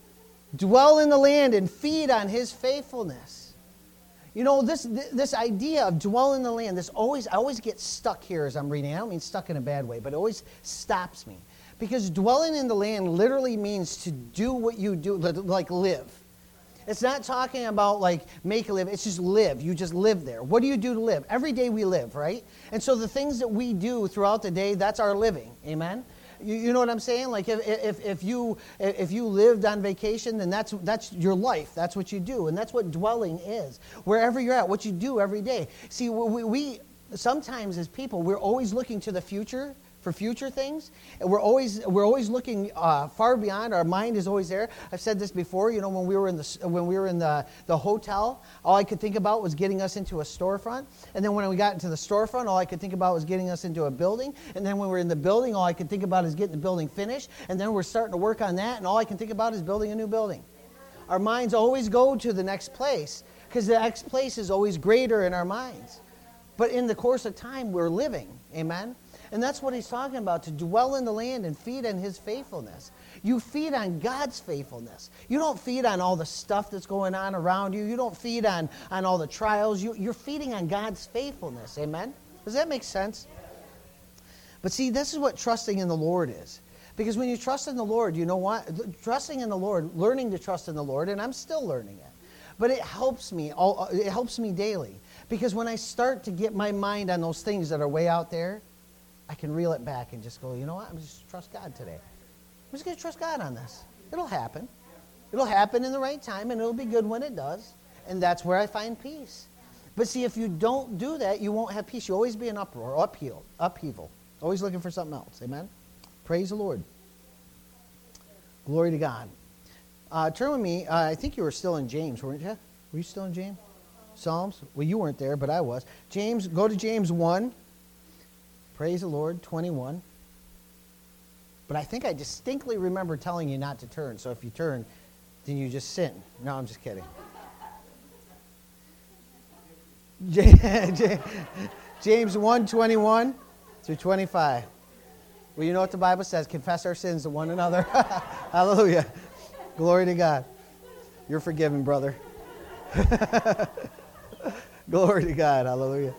Dwell in the land and feed on his faithfulness. You know, this idea of dwell in the land, I always get stuck here as I'm reading. I don't mean stuck in a bad way, but it always stops me. Because dwelling in the land literally means to do what you do, like live. It's not talking about like make a live, it's just live. You just live there. What do you do to live? Every day we live, right? And so the things that we do throughout the day, that's our living. Amen? You know what I'm saying? Like if you lived on vacation, then that's your life. That's what you do, and that's what dwelling is. Wherever you're at, what you do every day. See, we sometimes as people, we're always looking to the future for future things, and we're always looking far beyond. Our mind is always there. I've said this before. You know, when we were in the hotel, all I could think about was getting us into a storefront, and then when we got into the storefront, all I could think about was getting us into a building, and then when we were in the building, all I could think about is getting the building finished, and then we're starting to work on that, and all I can think about is building a new building. Our minds always go to the next place because the next place is always greater in our minds. But in the course of time, we're living. Amen. And that's what he's talking about, to dwell in the land and feed on his faithfulness. You feed on God's faithfulness. You don't feed on all the stuff that's going on around you. You don't feed on all the trials. You're feeding on God's faithfulness. Amen? Does that make sense? But see, this is what trusting in the Lord is. Because when you trust in the Lord, you know what? Trusting in the Lord, learning to trust in the Lord, and I'm still learning it. But it helps me. It helps me daily. Because when I start to get my mind on those things that are way out there, I can reel it back and just go, you know what? I'm just trust God today. I'm just going to trust God on this. It'll happen. It'll happen in the right time, and it'll be good when it does. And that's where I find peace. But see, if you don't do that, you won't have peace. You'll always be in uproar, upheaval. Always looking for something else. Amen? Praise the Lord. Glory to God. Turn with me. I think you were still in James, weren't you? Were you still in James? Psalms? Well, you weren't there, but I was. James, go to James 1. Praise the Lord, 21. But I think I distinctly remember telling you not to turn. So if you turn, then you just sin. No, I'm just kidding. James 1, 21 through 25. Well, you know what the Bible says. Confess our sins to one another. Hallelujah. Glory to God. You're forgiven, brother. Glory to God. Hallelujah.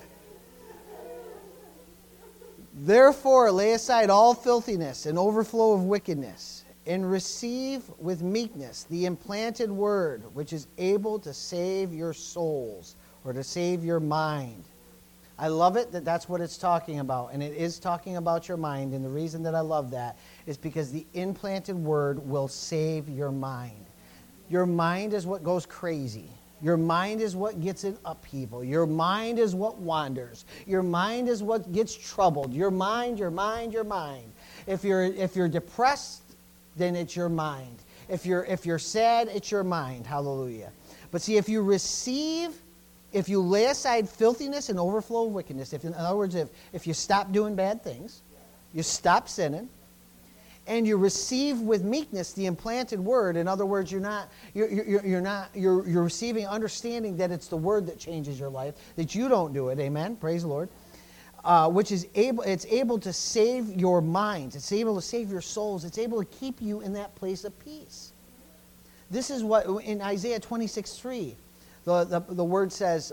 Therefore, lay aside all filthiness and overflow of wickedness, and receive with meekness the implanted word, which is able to save your souls, or to save your mind. I love it that that's what it's talking about, and it is talking about your mind, and the reason that I love that is because the implanted word will save your mind. Your mind is what goes crazy. Your mind is what gets in upheaval. Your mind is what wanders. Your mind is what gets troubled. Your mind, your mind, your mind. If you're depressed, then it's your mind. If you're sad, it's your mind. Hallelujah. But see, if you lay aside filthiness and overflow of wickedness, in other words, if you stop doing bad things, you stop sinning, and you receive with meekness the implanted word. In other words, you're receiving understanding that it's the word that changes your life, that you don't do it. Amen. Praise the Lord. It's able to save your minds. It's able to save your souls. It's able to keep you in that place of peace. This is what in Isaiah 26:3, the word says,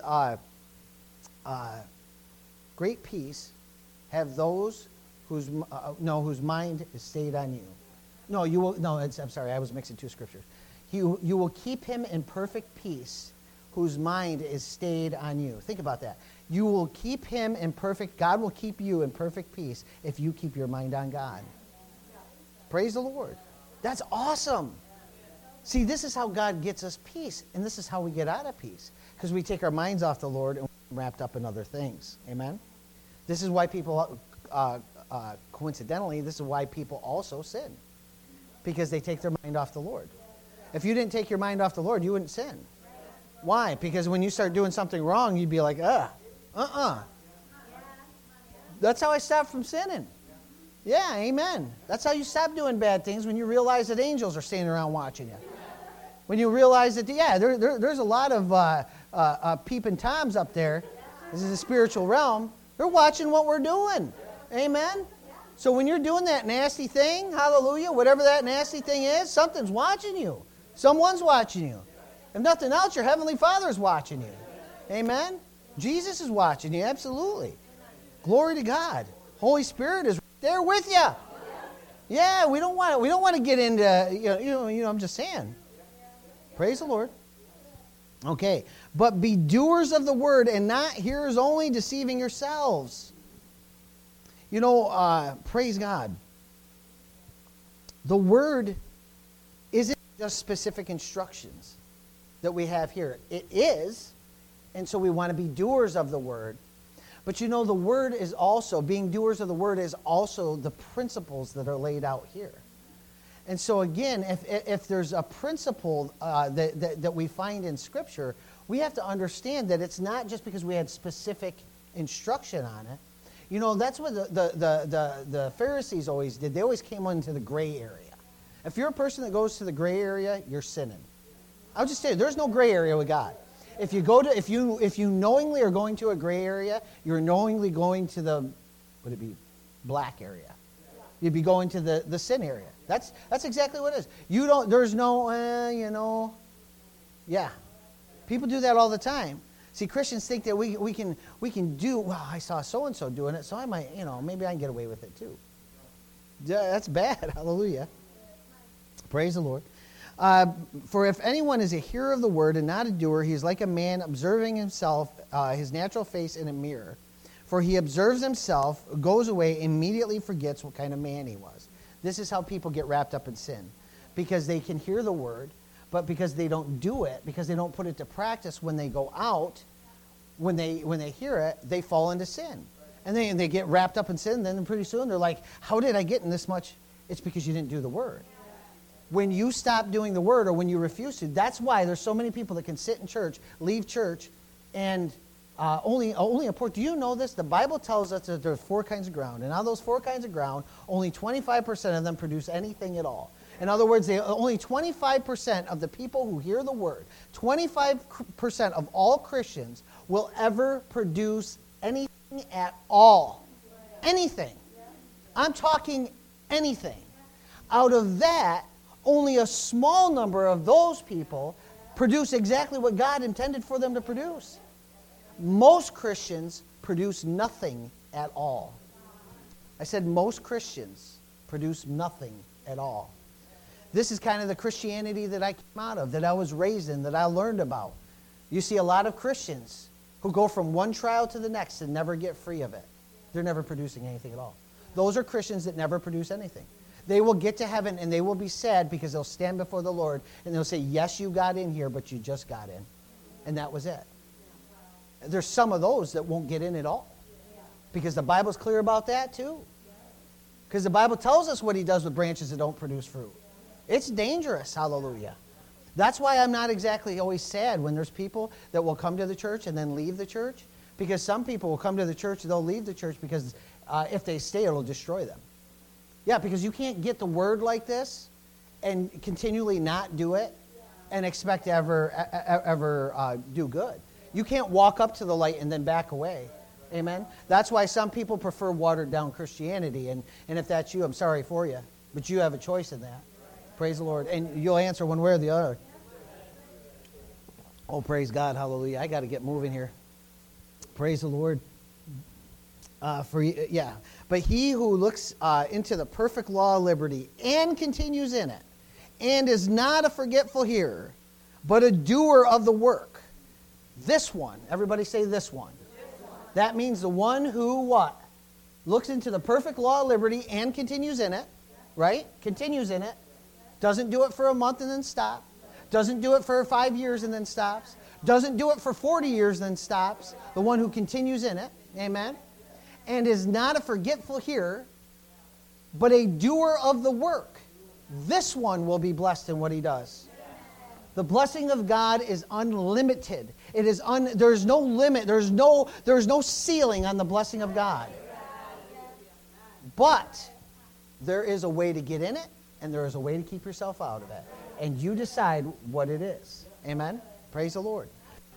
"Great peace have those whose mind is stayed on you." No, you will. No, I'm sorry. I was mixing two scriptures. You will keep him in perfect peace, whose mind is stayed on you. Think about that. You will keep him in perfect. God will keep you in perfect peace if you keep your mind on God. Praise the Lord. That's awesome. See, this is how God gets us peace, and this is how we get out of peace, because we take our minds off the Lord and we're wrapped up in other things. Amen. This is why people. Coincidentally, this is why people also sin, because they take their mind off the Lord. If you didn't take your mind off the Lord, you wouldn't sin. Why? Because when you start doing something wrong, you'd be like, That's how I stopped from sinning. Yeah, amen. That's how you stop doing bad things, when you realize that angels are standing around watching you. When you realize that, there's a lot of peeping toms up there. This is a spiritual realm. They're watching what we're doing. Amen? So when you're doing that nasty thing, hallelujah, whatever that nasty thing is, something's watching you. Someone's watching you. If nothing else, your Heavenly Father is watching you. Amen? Jesus is watching you, absolutely. Glory to God. Holy Spirit is right there with you. Yeah, we don't want to get into, I'm just saying. Praise the Lord. Okay, but be doers of the word and not hearers only, deceiving yourselves. Praise God. The word isn't just specific instructions that we have here. It is, and so we want to be doers of the word. But the word is also, being doers of the word is also the principles that are laid out here. And so again, if there's a principle that we find in Scripture, we have to understand that it's not just because we had specific instruction on it. That's what the Pharisees always did. They always came into the gray area. If you're a person that goes to the gray area, you're sinning. I'll just tell you, there's no gray area with God. If you knowingly are going to a gray area, you're knowingly going to the, would it be black area? You'd be going to the sin area. That's exactly what it is. There's no, yeah. People do that all the time. See, Christians think that we can do, well, I saw so-and-so doing it, so I might, maybe I can get away with it too. That's bad. Hallelujah. Praise the Lord. For if anyone is a hearer of the word and not a doer, he is like a man observing himself, his natural face in a mirror. For he observes himself, goes away, immediately forgets what kind of man he was. This is how people get wrapped up in sin. Because they can hear the word, but because they don't do it, because they don't put it to practice when they go out, when they hear it, they fall into sin. And they get wrapped up in sin, then pretty soon they're like, how did I get in this much? It's because you didn't do the word. When you stop doing the word or when you refuse to, that's why there's so many people that can sit in church, leave church, and only a portion. Do you know this? The Bible tells us that there's 4 kinds of ground. And out of those 4 kinds of ground, only 25% of them produce anything at all. In other words, only 25% of the people who hear the word, 25% of all Christians will ever produce anything at all. Anything. I'm talking anything. Out of that, only a small number of those people produce exactly what God intended for them to produce. Most Christians produce nothing at all. I said most Christians produce nothing at all. This is kind of the Christianity that I came out of, that I was raised in, that I learned about. You see a lot of Christians who go from one trial to the next and never get free of it. They're never producing anything at all. Those are Christians that never produce anything. They will get to heaven and they will be sad because they'll stand before the Lord and they'll say, yes, you got in here, but you just got in. And that was it. There's some of those that won't get in at all. Because the Bible's clear about that too. Because the Bible tells us what he does with branches that don't produce fruit. It's dangerous, hallelujah. That's why I'm not exactly always sad when there's people that will come to the church and then leave the church. Because some people will come to the church and they'll leave the church because if they stay, it'll destroy them. Yeah, because you can't get the word like this and continually not do it and expect to ever do good. You can't walk up to the light and then back away. Amen? That's why some people prefer watered down Christianity. And if that's you, I'm sorry for you. But you have a choice in that. Praise the Lord. And you'll answer one way or the other. Oh, praise God. Hallelujah. I got to get moving here. Praise the Lord. But he who looks into the perfect law of liberty and continues in it, and is not a forgetful hearer, but a doer of the work. This one, everybody say this one. That means the one who what? Looks into the perfect law of liberty and continues in it, right? Continues in it. Doesn't do it for a month and then stop. Doesn't do it for 5 years and then stops. Doesn't do it for 40 years and then stops. The one who continues in it. Amen. And is not a forgetful hearer, but a doer of the work. This one will be blessed in what he does. The blessing of God is unlimited. It is there's no limit. There's no ceiling on the blessing of God. But there is a way to get in it, and there is a way to keep yourself out of it. And you decide what it is. Amen? Praise the Lord.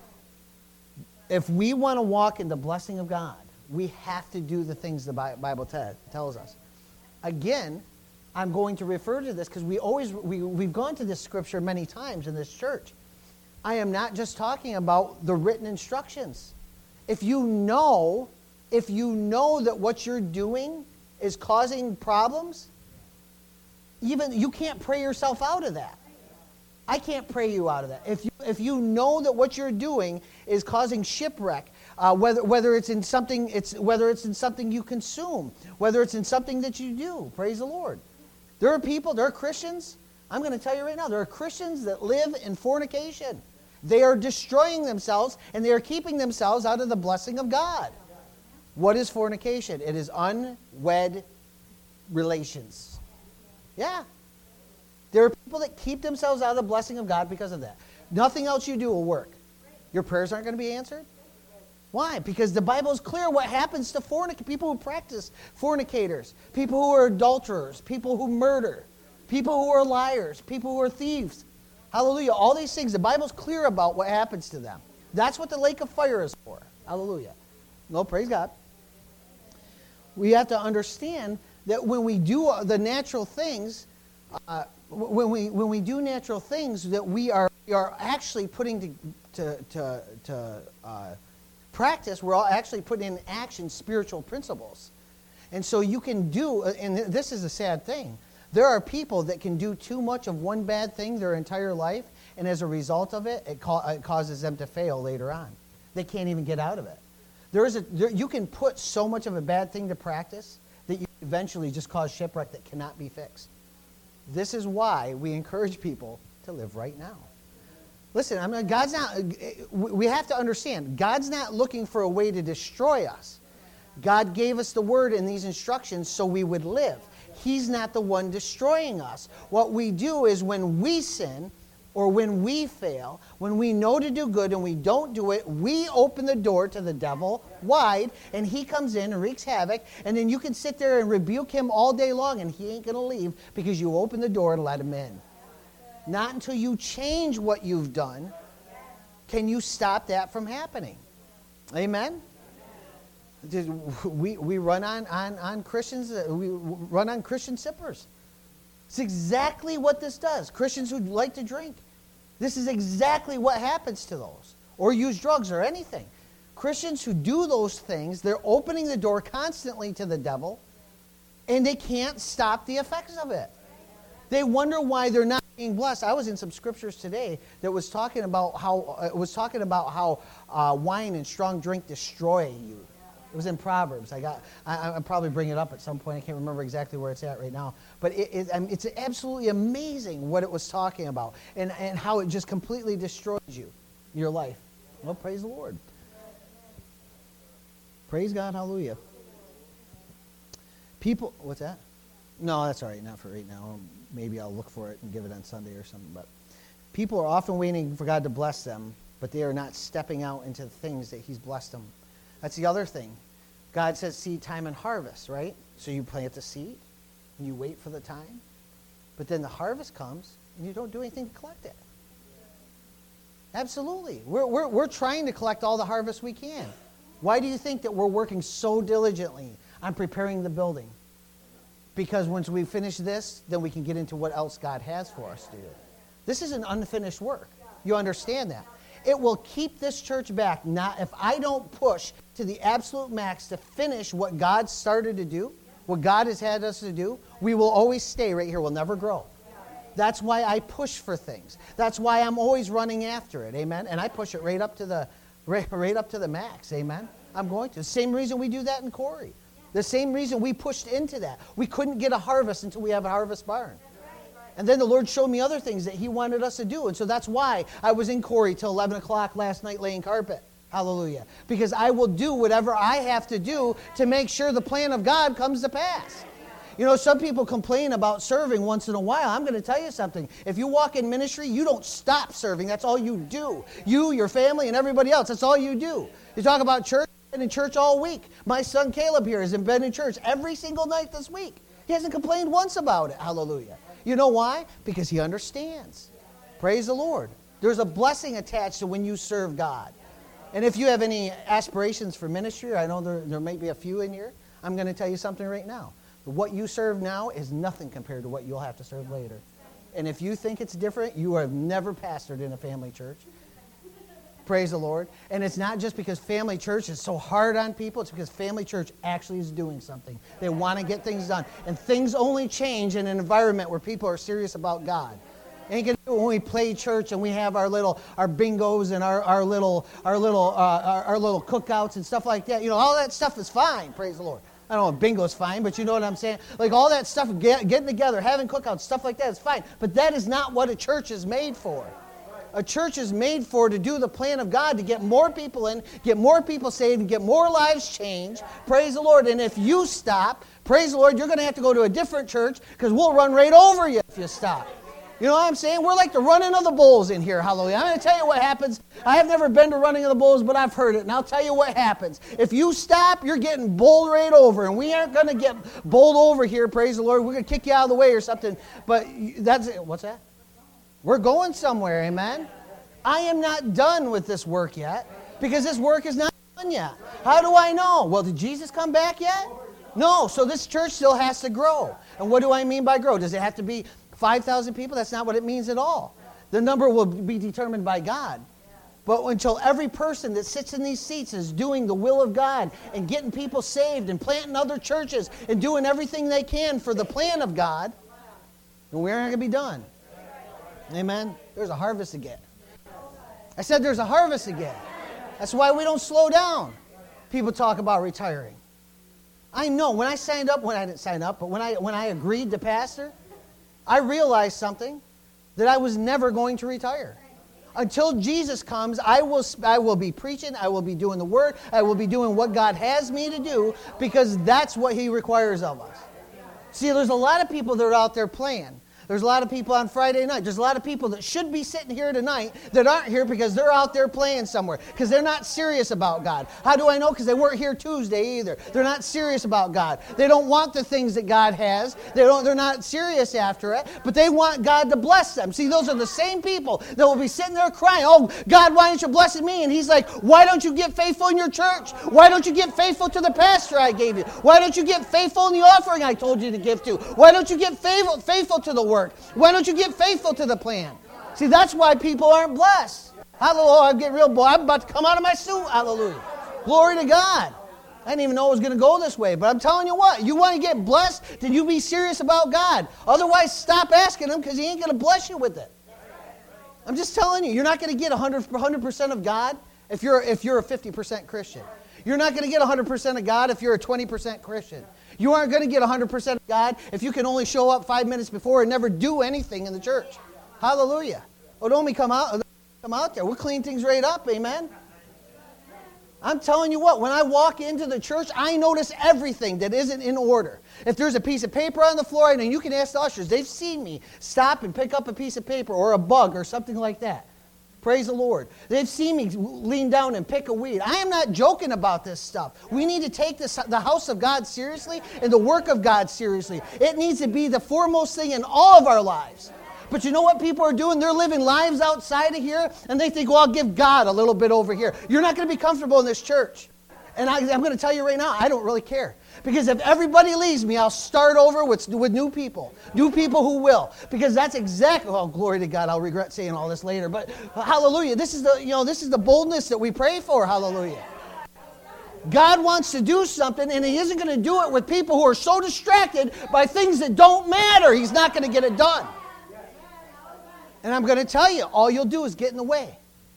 If we want to walk in the blessing of God, we have to do the things the Bible tells us. Again, I'm going to refer to this because we've gone to this scripture many times in this church. I am not just talking about the written instructions. If you know that what you're doing is causing problems, even you can't pray yourself out of that. I can't pray you out of that. If you know that what you're doing is causing shipwreck, whether it's in something you consume, whether it's in something that you do, praise the Lord. There are Christians, I'm going to tell you right now, there are Christians that live in fornication. They are destroying themselves, and they are keeping themselves out of the blessing of God. What is fornication? It is unwed relations. Yeah. There are people that keep themselves out of the blessing of God because of that. Nothing else you do will work. Your prayers aren't going to be answered. Why? Because the Bible is clear what happens to people who practice fornicators, people who are adulterers, people who murder, people who are liars, people who are thieves. Hallelujah. All these things, the Bible's clear about what happens to them. That's what the lake of fire is for. Hallelujah. No, praise God. We have to understand that when we do the natural things, when we do natural things, that we are actually putting to practice, we're all actually putting in action spiritual principles. And so you can do, and this is a sad thing, there are people that can do too much of one bad thing their entire life, and as a result of it, it causes them to fail later on. They can't even get out of it. You can put so much of a bad thing to practice that you eventually just cause shipwreck that cannot be fixed. This is why we encourage people to live right now. Listen, we have to understand, God's not looking for a way to destroy us. God gave us the word in these instructions so we would live. He's not the one destroying us. What we do is when we sin or when we fail, when we know to do good and we don't do it, we open the door to the devil wide, and he comes in and wreaks havoc, and then you can sit there and rebuke him all day long, and he ain't going to leave because you open the door and let him in. Not until you change what you've done can you stop that from happening. Amen? We run on Christians. We run on Christian sippers. It's exactly what this does. Christians who like to drink. This is exactly what happens to those. Or use drugs or anything. Christians who do those things, they're opening the door constantly to the devil, and they can't stop the effects of it. They wonder why they're not being blessed. I was in some scriptures today that was talking about how wine and strong drink destroy you. It was in Proverbs. I'll probably bring it up at some point. I can't remember exactly where it's at right now. But it's absolutely amazing what it was talking about and how it just completely destroys you, your life. Well, praise the Lord. Praise God. Hallelujah. People, what's that? No, that's all right. Not for right now. Maybe I'll look for it and give it on Sunday or something. But people are often waiting for God to bless them, but they are not stepping out into the things that He's blessed them. That's the other thing. God says seed time and harvest, right? So you plant the seed, and you wait for the time, but then the harvest comes, and you don't do anything to collect it. Absolutely. We're trying to collect all the harvest we can. Why do you think that we're working so diligently on preparing the building? Because once we finish this, then we can get into what else God has for us to do. This is an unfinished work. You understand that? It will keep this church back. If I don't push to the absolute max to finish what God started to do, what God has had us to do, we will always stay right here. We'll never grow. That's why I push for things. That's why I'm always running after it. Amen. And I push it right up to the max. Amen. I'm going to. The same reason we do that in Corey. The same reason we pushed into that. We couldn't get a harvest until we have a harvest barn. And then the Lord showed me other things that He wanted us to do. And so that's why I was in Corey till 11 o'clock last night laying carpet. Hallelujah. Because I will do whatever I have to do to make sure the plan of God comes to pass. You know, some people complain about serving once in a while. I'm going to tell you something. If you walk in ministry, you don't stop serving. That's all you do. You, your family, and everybody else, that's all you do. You talk about church, I've been in church all week. My son Caleb here has been in church every single night this week. He hasn't complained once about it. Hallelujah. You know why? Because he understands. Praise the Lord. There's a blessing attached to when you serve God. And if you have any aspirations for ministry, I know there might be a few in here, I'm going to tell you something right now. What you serve now is nothing compared to what you'll have to serve later. And if you think it's different, you have never pastored in a family church. Praise the Lord. And it's not just because family church is so hard on people. It's because family church actually is doing something. They want to get things done. And things only change in an environment where people are serious about God. Ain't gonna do it when we play church and we have our bingos and our little cookouts and stuff like that. You know, all that stuff is fine. Praise the Lord. I don't know if bingo's fine, but you know what I'm saying? Like all that stuff, getting together, having cookouts, stuff like that is fine. But that is not what a church is made for. A church is made for to do the plan of God, to get more people in, get more people saved, and get more lives changed. Praise the Lord. And if you stop, praise the Lord, you're going to have to go to a different church because we'll run right over you if you stop. You know what I'm saying? We're like the running of the bulls in here, hallelujah. I'm going to tell you what happens. I have never been to running of the bulls, but I've heard it, and I'll tell you what happens. If you stop, you're getting bowled right over, and we aren't going to get bowled over here, praise the Lord. We're going to kick you out of the way or something, but that's it. What's that? We're going somewhere, amen? I am not done with this work yet, because this work is not done yet. How do I know? Well, did Jesus come back yet? No, so this church still has to grow. And what do I mean by grow? Does it have to be 5,000 people? That's not what it means at all. The number will be determined by God. But until every person that sits in these seats is doing the will of God and getting people saved and planting other churches and doing everything they can for the plan of God, then we're not going to be done. Amen? There's a harvest to get. I said there's a harvest to get. That's why we don't slow down. People talk about retiring. I know when I signed up, I didn't sign up, but when I agreed to pastor, I realized something, that I was never going to retire. Until Jesus comes, I will be preaching, I will be doing the Word, I will be doing what God has me to do, because that's what He requires of us. See, there's a lot of people that are out there playing. There's a lot of people on Friday night. There's a lot of people that should be sitting here tonight that aren't here because they're out there playing somewhere, because they're not serious about God. How do I know? Because they weren't here Tuesday either. They're not serious about God. They don't want the things that God has. They're not serious after it, but they want God to bless them. See, those are the same people that will be sitting there crying, "Oh, God, why aren't you blessing me?" And He's like, "Why don't you get faithful in your church? Why don't you get faithful to the pastor I gave you? Why don't you get faithful in the offering I told you to give to? Why don't you get faithful to the work? Why don't you get faithful to the plan?" See, that's why people aren't blessed. Hallelujah. I'm getting real boy. I'm about to come out of my suit. Hallelujah. Glory to God. I didn't even know it was going to go this way, but I'm telling you what, you want to get blessed, then you be serious about God. Otherwise, stop asking Him, because He ain't going to bless you with it. I'm just telling you, you're not going to get 100% of God if you're a 50% Christian. You're not going to get 100% of God if you're a 20% Christian. You aren't going to get 100% of God if you can only show up 5 minutes before and never do anything in the church. Hallelujah. Oh, don't we come out there. We'll clean things right up. Amen. I'm telling you what, when I walk into the church, I notice everything that isn't in order. If there's a piece of paper on the floor, and you can ask the ushers, they've seen me stop and pick up a piece of paper or a bug or something like that. Praise the Lord. They've seen me lean down and pick a weed. I am not joking about this stuff. We need to take the house of God seriously and the work of God seriously. It needs to be the foremost thing in all of our lives. But you know what people are doing? They're living lives outside of here, and they think, well, I'll give God a little bit over here. You're not going to be comfortable in this church. And I'm going to tell you right now, I don't really care. Because if everybody leaves me, I'll start over with new people who will. Because that's exactly, oh, glory to God, I'll regret saying all this later. But hallelujah, this is the boldness that we pray for, hallelujah. God wants to do something, and He isn't going to do it with people who are so distracted by things that don't matter. He's not going to get it done. And I'm going to tell you, all you'll do is get in the way.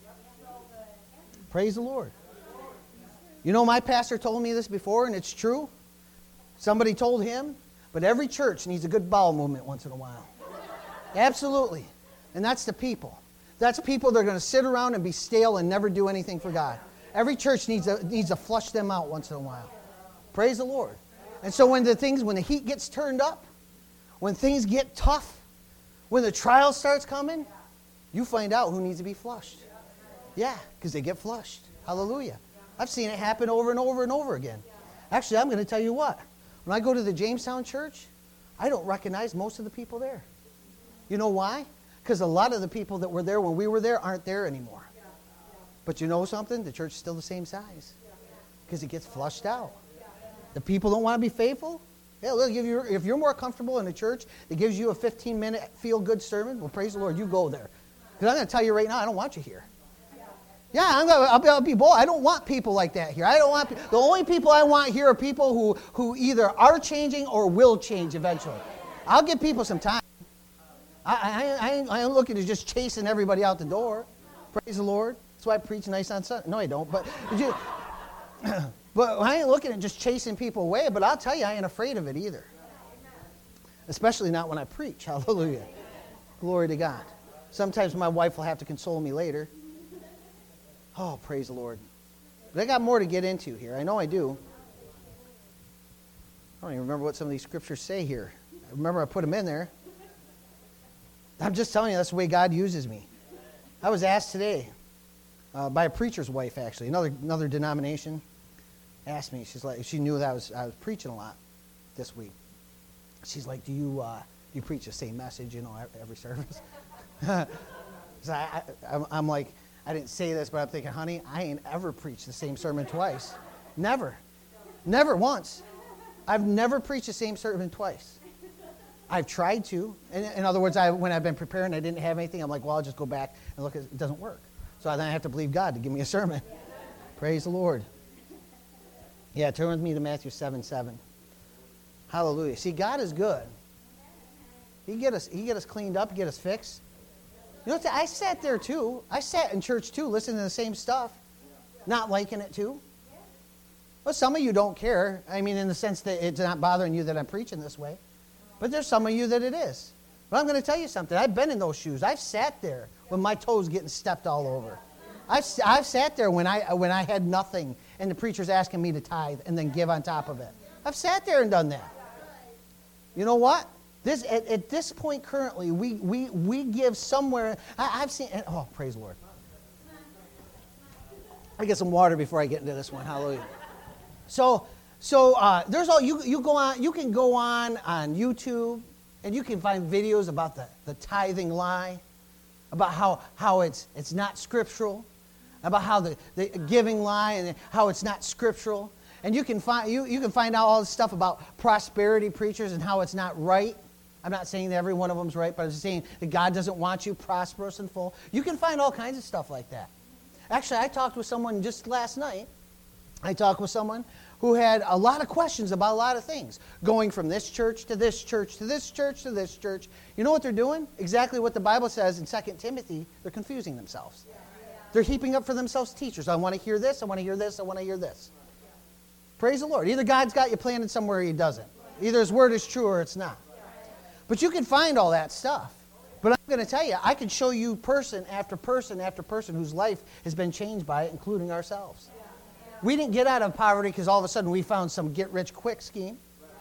Praise the Lord. You know, my pastor told me this before, and it's true. Somebody told him, but every church needs a good bowel movement once in a while. Absolutely. And that's the people. That's people that are going to sit around and be stale and never do anything for God. Every church needs to flush them out once in a while. Praise the Lord. And so when the heat gets turned up, when things get tough, when the trial starts coming, you find out who needs to be flushed. Yeah, because they get flushed. Hallelujah. I've seen it happen over and over and over again. Actually, I'm going to tell you what. When I go to the Jamestown church, I don't recognize most of the people there. You know why? Because a lot of the people that were there when we were there aren't there anymore. But you know something? The church is still the same size. Because it gets flushed out. The people don't want to be faithful. Yeah, look, if you're more comfortable in a church that gives you a 15-minute feel-good sermon, well, praise the Lord, you go there. Because I'm going to tell you right now, I don't want you here. Yeah, I'll be bold. I don't want people like that here. The only people I want here are people who either are changing or will change eventually. I'll give people some time. I ain't looking to just chasing everybody out the door. Praise the Lord. That's why I preach nice on Sunday. No, I don't. But I ain't looking at just chasing people away. But I'll tell you, I ain't afraid of it either. Especially not when I preach. Hallelujah. Glory to God. Sometimes my wife will have to console me later. Oh, praise the Lord. But I got more to get into here. I know I do. I don't even remember what some of these scriptures say here. I remember I put them in there. I'm just telling you, that's the way God uses me. I was asked today by a preacher's wife, actually, another denomination, asked me. She's like, she knew that I was preaching a lot this week. She's like, do you preach the same message, every service? So I'm like, I didn't say this, but I'm thinking, honey, I ain't ever preached the same sermon twice. Never. Never once. I've never preached the same sermon twice. I've tried to. In other words, when I've been preparing, I didn't have anything. I'm like, well, I'll just go back and look. It doesn't work. So then I have to believe God to give me a sermon. Praise the Lord. Yeah, turn with me to Matthew 7:7. Hallelujah. See, God is good. He get us cleaned up, get us fixed. You know what? I sat there too. I sat in church too, listening to the same stuff, not liking it too. Well, some of you don't care. I mean, in the sense that it's not bothering you that I'm preaching this way. But there's some of you that it is. But I'm going to tell you something. I've been in those shoes. I've sat there when my toes getting stepped all over. I've sat there when I had nothing and the preacher's asking me to tithe and then give on top of it. I've sat there and done that. You know what? At this point currently, we give somewhere. I've seen. Oh, praise the Lord! I get some water before I get into this one. Hallelujah. So there's all you go on. You can go on YouTube and you can find videos about the tithing lie, about how it's not scriptural, about how the giving lie and how it's not scriptural, and you can find out all this stuff about prosperity preachers and how it's not right. I'm not saying that every one of them's right, but I'm just saying that God doesn't want you prosperous and full. You can find all kinds of stuff like that. Actually, I talked with someone just last night. I talked with someone who had a lot of questions about a lot of things, going from this church to this church to this church to this church. You know what they're doing? Exactly what the Bible says in 2 Timothy. They're confusing themselves. They're heaping up for themselves teachers. I want to hear this, I want to hear this, I want to hear this. Praise the Lord. Either God's got you planted somewhere or He doesn't. Either His word is true or it's not. But you can find all that stuff. But I'm going to tell you, I can show you person after person after person whose life has been changed by it, including ourselves. We didn't get out of poverty because all of a sudden we found some get-rich-quick scheme.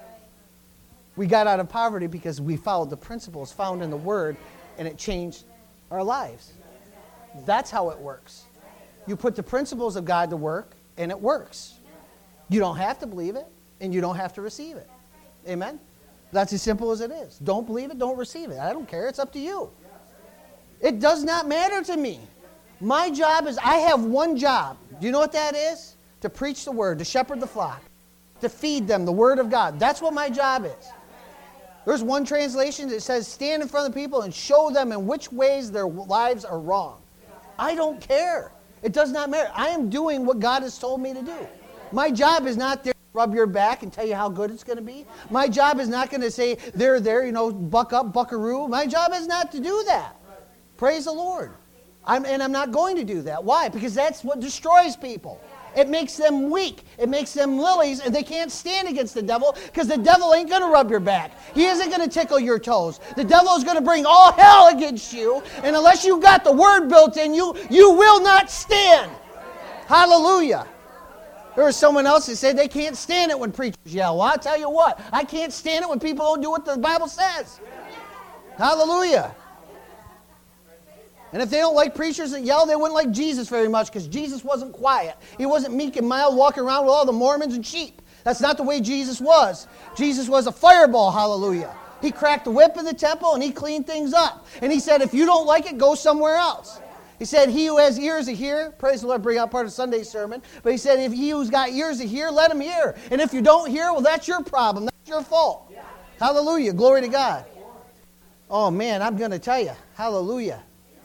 We got out of poverty because we followed the principles found in the Word, and it changed our lives. That's how it works. You put the principles of God to work, and it works. You don't have to believe it, and you don't have to receive it. Amen? That's as simple as it is. Don't believe it, don't receive it. I don't care. It's up to you. It does not matter to me. My job is, I have one job. Do you know what that is? To preach the word, to shepherd the flock, to feed them the word of God. That's what my job is. There's one translation that says, stand in front of the people and show them in which ways their lives are wrong. I don't care. It does not matter. I am doing what God has told me to do. My job is not there to rub your back and tell you how good it's going to be. My job is not going to say, there, buck up, buckaroo. My job is not to do that. Praise the Lord. I'm not going to do that. Why? Because that's what destroys people. It makes them weak. It makes them lilies, and they can't stand against the devil because the devil ain't going to rub your back. He isn't going to tickle your toes. The devil is going to bring all hell against you, and unless you've got the word built in you, you will not stand. Hallelujah. There was someone else that said they can't stand it when preachers yell. Well, I'll tell you what. I can't stand it when people don't do what the Bible says. Hallelujah. And if they don't like preachers that yell, they wouldn't like Jesus very much because Jesus wasn't quiet. He wasn't meek and mild walking around with all the Mormons and sheep. That's not the way Jesus was. Jesus was a fireball, hallelujah. He cracked the whip in the temple and He cleaned things up. And He said, if you don't like it, go somewhere else. He said, he who has ears to hear, praise the Lord, bring out part of Sunday's sermon. But He said, if he who's got ears to hear, let him hear. And if you don't hear, well, that's your problem. That's your fault. Hallelujah. Glory to God. Oh, man, I'm going to tell you. Hallelujah.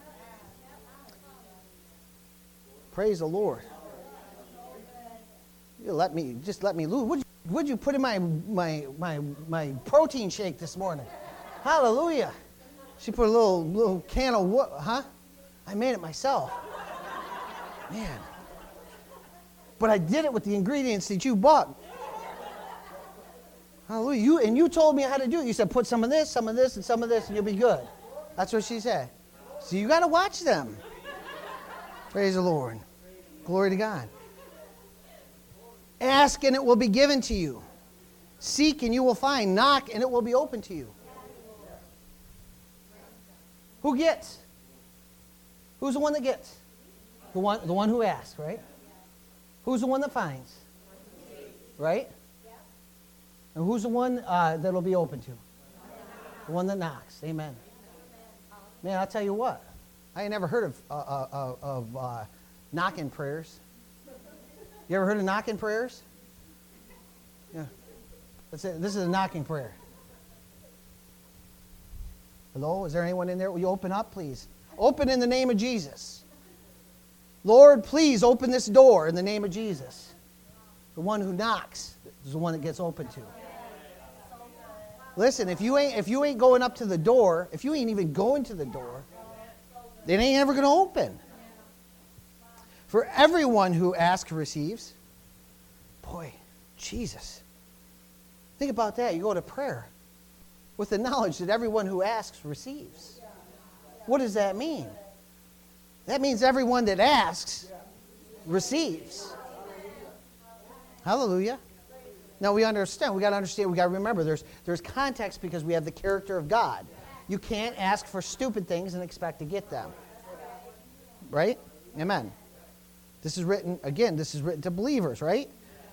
Praise the Lord. You let me loose. What'd you put in my protein shake this morning? Hallelujah. She put a little can of what? Huh? I made it myself. Man. But I did it with the ingredients that you bought. Hallelujah. You told me how to do it. You said put some of this, and some of this, and you'll be good. That's what she said. So you got to watch them. Praise the Lord. Glory to God. Ask and it will be given to you. Seek and you will find. Knock and it will be open to you. Who gets? Who's the one that gets? The one who asks, right? Who's the one that finds? Right? And who's the one that'll be open to? The one that knocks. Amen. Man, I'll tell you what. I ain't never heard of knocking prayers. You ever heard of knocking prayers? Yeah. That's it. This is a knocking prayer. Hello? Is there anyone in there? Will you open up, please? Open in the name of Jesus. Lord, please open this door in the name of Jesus. The one who knocks is the one that gets open to. Listen, if you ain't going up to the door, if you ain't even going to the door, it ain't ever going to open. For everyone who asks receives. Boy, Jesus. Think about that. You go to prayer with the knowledge that everyone who asks receives. What does that mean? That means everyone that asks receives. Hallelujah. Now we understand. We got to understand. We got to remember. There's context because we have the character of God. You can't ask for stupid things and expect to get them. Right? Amen. This is written to believers, right?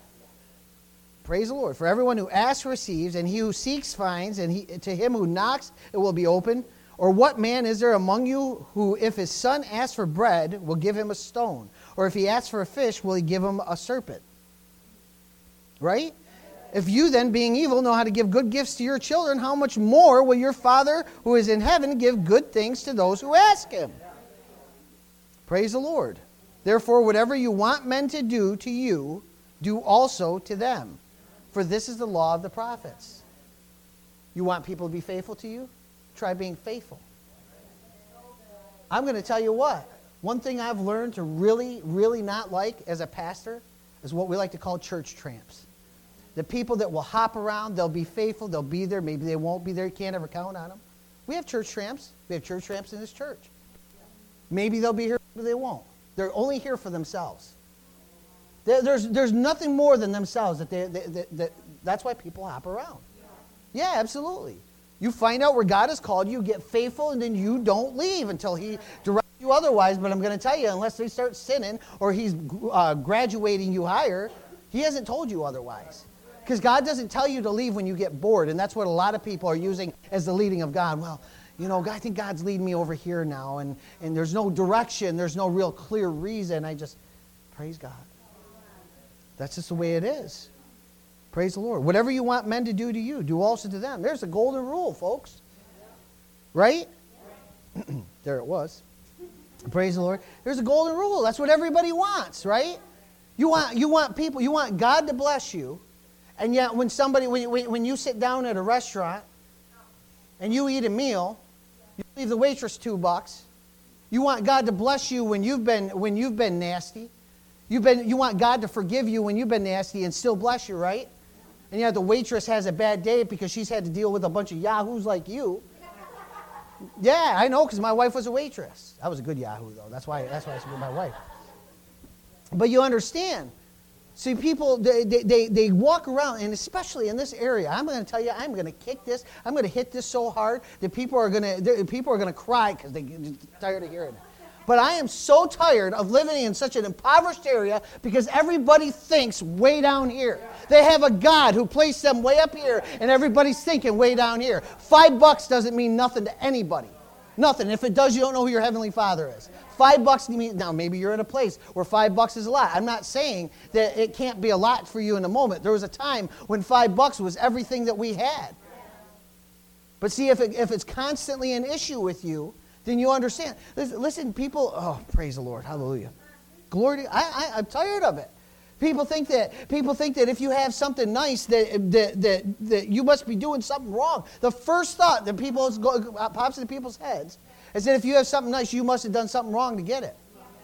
Praise the Lord. For everyone who asks receives, and he who seeks finds, and to him who knocks it will be open. Or what man is there among you who, if his son asks for bread, will give him a stone? Or if he asks for a fish, will he give him a serpent? Right? If you then, being evil, know how to give good gifts to your children, how much more will your Father who is in heaven give good things to those who ask him? Praise the Lord. Therefore, whatever you want men to do to you, do also to them. For this is the law of the prophets. You want people to be faithful to you? Try being faithful. I'm going to tell you what. One thing I've learned to really, really not like as a pastor is what we like to call church tramps. The people that will hop around, they'll be faithful, they'll be there, maybe they won't be there, you can't ever count on them. We have church tramps. We have church tramps in this church. Maybe they'll be here, maybe they won't. They're only here for themselves. There's nothing more than themselves. That's why people hop around. Yeah, absolutely. You find out where God has called you, get faithful, and then you don't leave until He directs you otherwise. But I'm going to tell you, unless they start sinning or He's graduating you higher, He hasn't told you otherwise. Because God doesn't tell you to leave when you get bored, and that's what a lot of people are using as the leading of God. Well, you know, I think God's leading me over here now, and there's no direction, there's no real clear reason. I just, praise God. That's just the way it is. Praise the Lord. Whatever you want men to do to you, do also to them. There's the golden rule, folks. Right? There it was. Praise the Lord. There's a golden rule. That's what everybody wants, right? You want people, you want God to bless you, and yet when you sit down at a restaurant and you eat a meal, you leave the waitress $2. You want God to bless you when you've been nasty. You want God to forgive you when you've been nasty and still bless you, right? And yet the waitress has a bad day because she's had to deal with a bunch of yahoos like you. Yeah, I know, because my wife was a waitress. I was a good yahoo, though. That's why I said my wife. But you understand. See, people, they walk around, and especially in this area, I'm going to tell you, I'm going to kick this. I'm going to hit this so hard that people are going to cry because they're tired of hearing it. But I am so tired of living in such an impoverished area because everybody thinks way down here. They have a God who placed them way up here, and everybody's thinking way down here. $5 doesn't mean nothing to anybody. Nothing. If it does, you don't know who your Heavenly Father is. $5, now maybe you're in a place where $5 is a lot. I'm not saying that it can't be a lot for you in a moment. There was a time when $5 was everything that we had. But see, if it's constantly an issue with you, then you understand. Listen, people, oh, praise the Lord, hallelujah. Glory to, I'm tired of it. People think that if you have something nice that you must be doing something wrong. The first thought that pops into people's heads is that if you have something nice, you must have done something wrong to get it.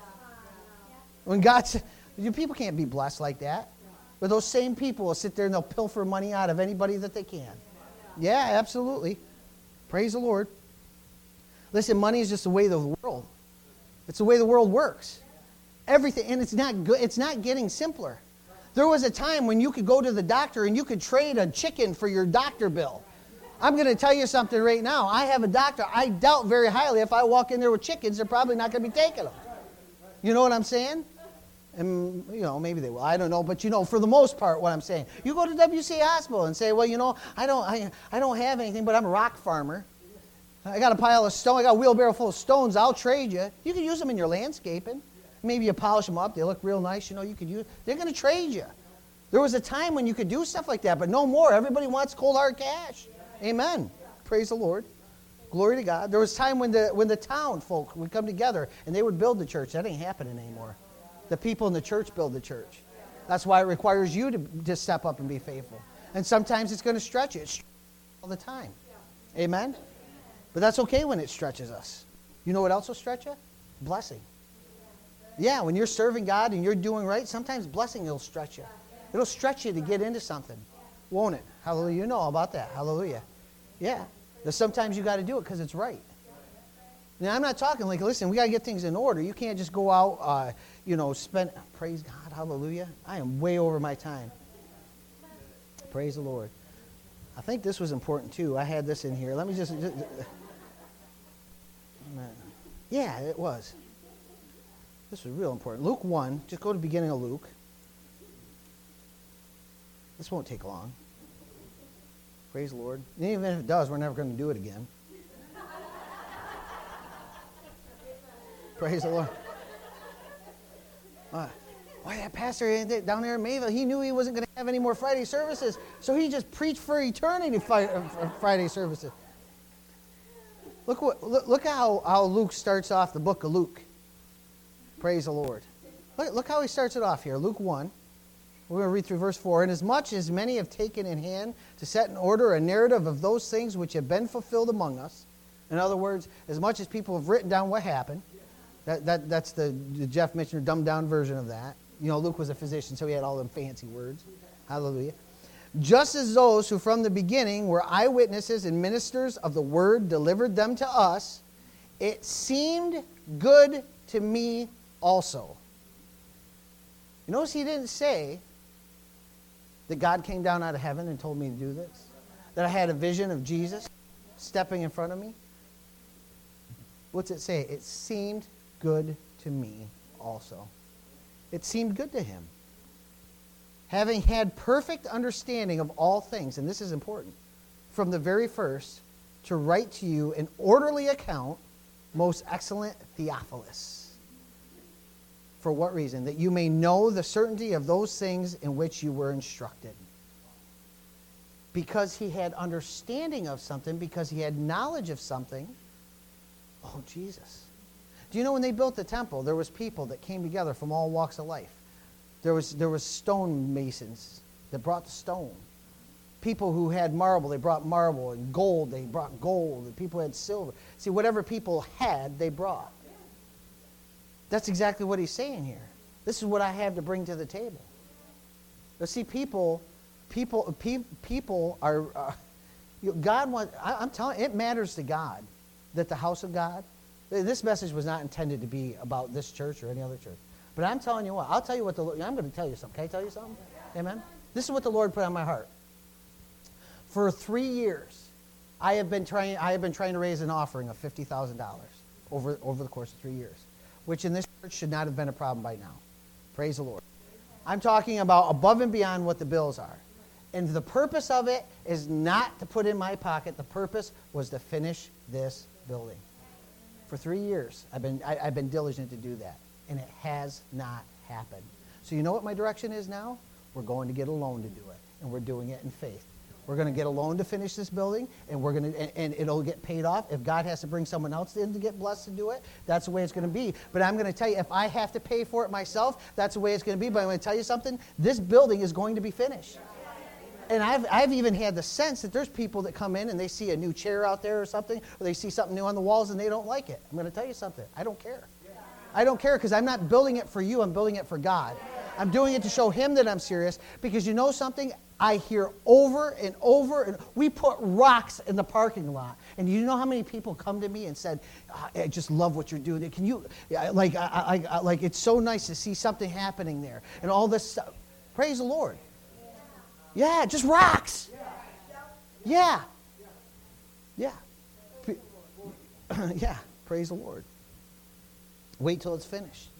When God said, people can't be blessed like that. But those same people will sit there and they'll pilfer money out of anybody that they can. Yeah, absolutely. Praise the Lord. Listen, money is just the way of the world. It's the way the world works. Everything, and it's not good. It's not getting simpler. There was a time when you could go to the doctor and you could trade a chicken for your doctor bill. I'm going to tell you something right now. I have a doctor. I doubt very highly if I walk in there with chickens, they're probably not going to be taking them. You know what I'm saying? And, maybe they will. I don't know. But, for the most part, what I'm saying. You go to WCA Hospital and say, well, I don't have anything, but I'm a rock farmer. I got a pile of stone. I got a wheelbarrow full of stones. I'll trade you. You can use them in your landscaping. Maybe you polish them up. They look real nice. You could use. They're going to trade you. There was a time when you could do stuff like that, but no more. Everybody wants cold hard cash. Amen. Praise the Lord. Glory to God. There was a time when the town folk would come together and they would build the church. That ain't happening anymore. The people in the church build the church. That's why it requires you to step up and be faithful. And sometimes it's going to stretch you. It stretches all the time. Amen. But that's okay when it stretches us. You know what else will stretch you? Blessing. Yeah, when you're serving God and you're doing right, sometimes blessing will stretch you. It'll stretch you to get into something. Won't it? Hallelujah. You know all about that. Hallelujah. Yeah. But sometimes you got to do it because it's right. Now, I'm not talking like, listen, we got to get things in order. You can't just go out, spend, praise God, hallelujah. I am way over my time. Praise the Lord. I think this was important too. I had this in here. Let me just yeah, it was. This was real important. Luke 1, just go to the beginning of Luke. This won't take long. Praise the Lord. And even if it does, we're never going to do it again. Praise the Lord. Why that pastor down there in Mayville, he knew he wasn't going to have any more Friday services, so he just preached for eternity Friday services. Look how Luke starts off the book of Luke. Praise the Lord. Look how he starts it off here. Luke 1. We're going to read through verse 4. Inasmuch as many have taken in hand to set in order a narrative of those things which have been fulfilled among us. In other words, as much as people have written down what happened. That's the Jeff Mitchell dumbed down version of that. Luke was a physician, so he had all them fancy words. Hallelujah. Just as those who from the beginning were eyewitnesses and ministers of the word delivered them to us, it seemed good to me also. You notice he didn't say that God came down out of heaven and told me to do this. That I had a vision of Jesus stepping in front of me. What's it say? It seemed good to me also. It seemed good to him. Having had perfect understanding of all things, and this is important, from the very first, to write to you an orderly account, most excellent Theophilus. For what reason? That you may know the certainty of those things in which you were instructed. Because he had understanding of something, because he had knowledge of something. Oh, Jesus. Do you know when they built the temple, there was people that came together from all walks of life. There was stone masons that brought the stone. People who had marble, they brought marble. And gold, they brought gold. And people had silver. See, whatever people had, they brought. That's exactly what he's saying here. This is what I have to bring to the table. But see, people are, God wants, I'm telling you, it matters to God that the house of God, this message was not intended to be about this church or any other church. But I'm telling you what, I'll tell you what I'm going to tell you something. Can I tell you something? Amen? This is what the Lord put on my heart. For 3 years, I have been trying to raise an offering of $50,000 over the course of 3 years, which in this church should not have been a problem by now. Praise the Lord. I'm talking about above and beyond what the bills are. And the purpose of it is not to put in my pocket. The purpose was to finish this building. For 3 years, I've been diligent to do that, and it has not happened. So you know what my direction is now? We're going to get a loan to do it, and we're doing it in faith. We're going to get a loan to finish this building, and it'll get paid off. If God has to bring someone else in to get blessed to do it, that's the way it's going to be. But I'm going to tell you, if I have to pay for it myself, that's the way it's going to be. But I'm going to tell you something. This building is going to be finished. And I've even had the sense that there's people that come in and they see a new chair out there or something, or they see something new on the walls and they don't like it. I'm going to tell you something. I don't care. I don't care because I'm not building it for you. I'm building it for God. I'm doing it to show Him that I'm serious, because you know something? I hear over and over, and we put rocks in the parking lot. And you know how many people come to me and said, I just love what you're doing. Can you, like it's so nice to see something happening there. And all this stuff. Praise the Lord. Yeah, just rocks. Yeah. Yeah. Yeah, praise the Lord. Wait till it's finished.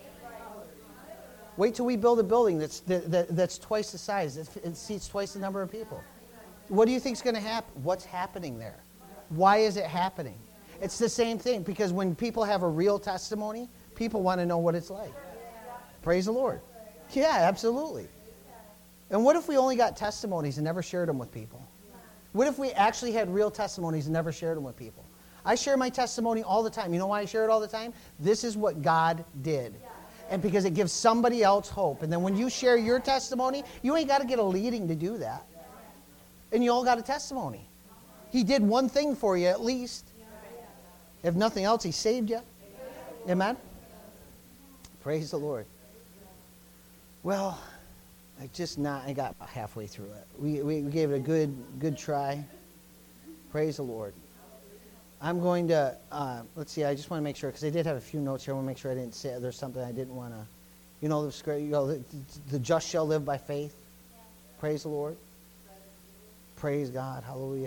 Wait till we build a building that's twice the size. It seats twice the number of people. What do you think is going to happen? What's happening there? Why is it happening? It's the same thing, because when people have a real testimony, people want to know what it's like. Praise the Lord. Yeah, absolutely. And what if we only got testimonies and never shared them with people? What if we actually had real testimonies and never shared them with people? I share my testimony all the time. You know why I share it all the time? This is what God did. And because it gives somebody else hope. And then when you share your testimony, you ain't got to get a leading to do that. And you all got a testimony. He did one thing for you at least. If nothing else, He saved you. Amen? Praise the Lord. Well, I got halfway through it. We gave it a good try. Praise the Lord. I'm going to, let's see, I just want to make sure, because I did have a few notes here. I want to make sure I didn't say, there's something I didn't want to, the just shall live by faith. Praise the Lord. Praise God. Hallelujah.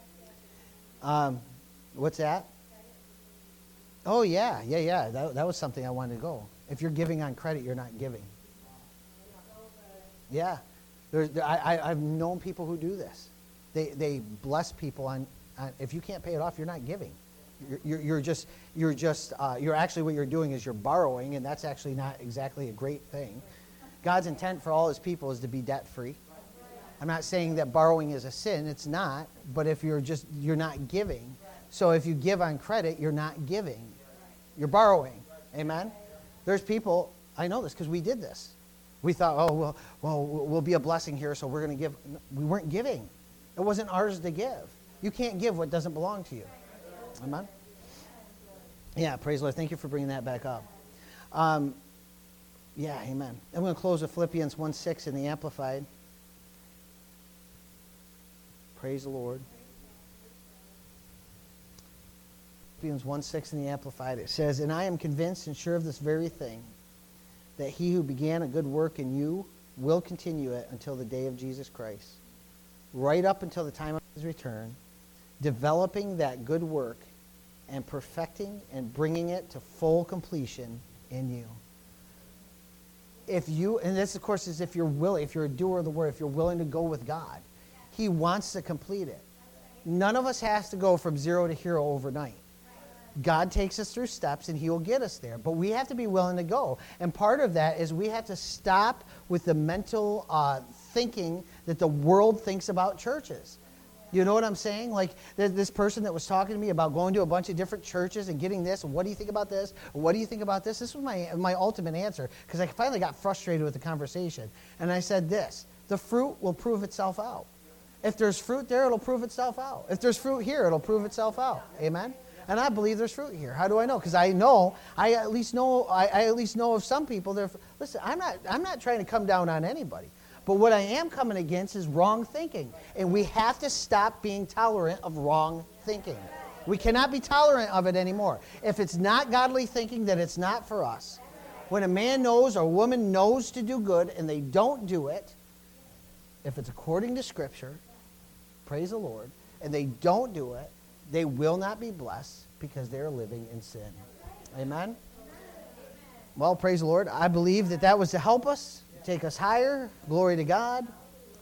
What's that? Oh, yeah. That was something I wanted to go. If you're giving on credit, you're not giving. Yeah. I've known people who do this. They bless people on, if you can't pay it off, you're not giving. You're actually, what you're doing is you're borrowing, and that's actually not exactly a great thing. God's intent for all His people is to be debt-free. I'm not saying that borrowing is a sin. It's not. But if you're not giving. So if you give on credit, you're not giving. You're borrowing. Amen? There's people, I know this because we did this. We thought, we'll be a blessing here, so we're going to give. We weren't giving. It wasn't ours to give. You can't give what doesn't belong to you. Amen? Yeah, praise the Lord. Thank you for bringing that back up. Yeah, amen. I'm going to close with Philippians 1:6 in the Amplified. Praise the Lord. Philippians 1:6 in the Amplified. It says, "And I am convinced and sure of this very thing, that He who began a good work in you will continue it until the day of Jesus Christ, right up until the time of His return, developing that good work and perfecting and bringing it to full completion in you." If you, and this of course is if you're willing, if you're a doer of the word, if you're willing to go with God, He wants to complete it. None of us has to go from zero to hero overnight. God takes us through steps and He will get us there. But we have to be willing to go. And part of that is we have to stop with the mental thinking that the world thinks about churches. You know what I'm saying? Like this person that was talking to me about going to a bunch of different churches and getting this. And what do you think about this? What do you think about this? This was my ultimate answer, because I finally got frustrated with the conversation. And I said this: the fruit will prove itself out. If there's fruit there, it'll prove itself out. If there's fruit here, it'll prove itself out. Amen? And I believe there's fruit here. How do I know? Because I at least know of some people. Listen, I'm not trying to come down on anybody. But what I am coming against is wrong thinking. And we have to stop being tolerant of wrong thinking. We cannot be tolerant of it anymore. If it's not godly thinking, then it's not for us. When a man knows or a woman knows to do good and they don't do it, if it's according to Scripture, praise the Lord, and they don't do it, they will not be blessed because they are living in sin. Amen? Well, praise the Lord. I believe that was to help us, take us higher. Glory to God.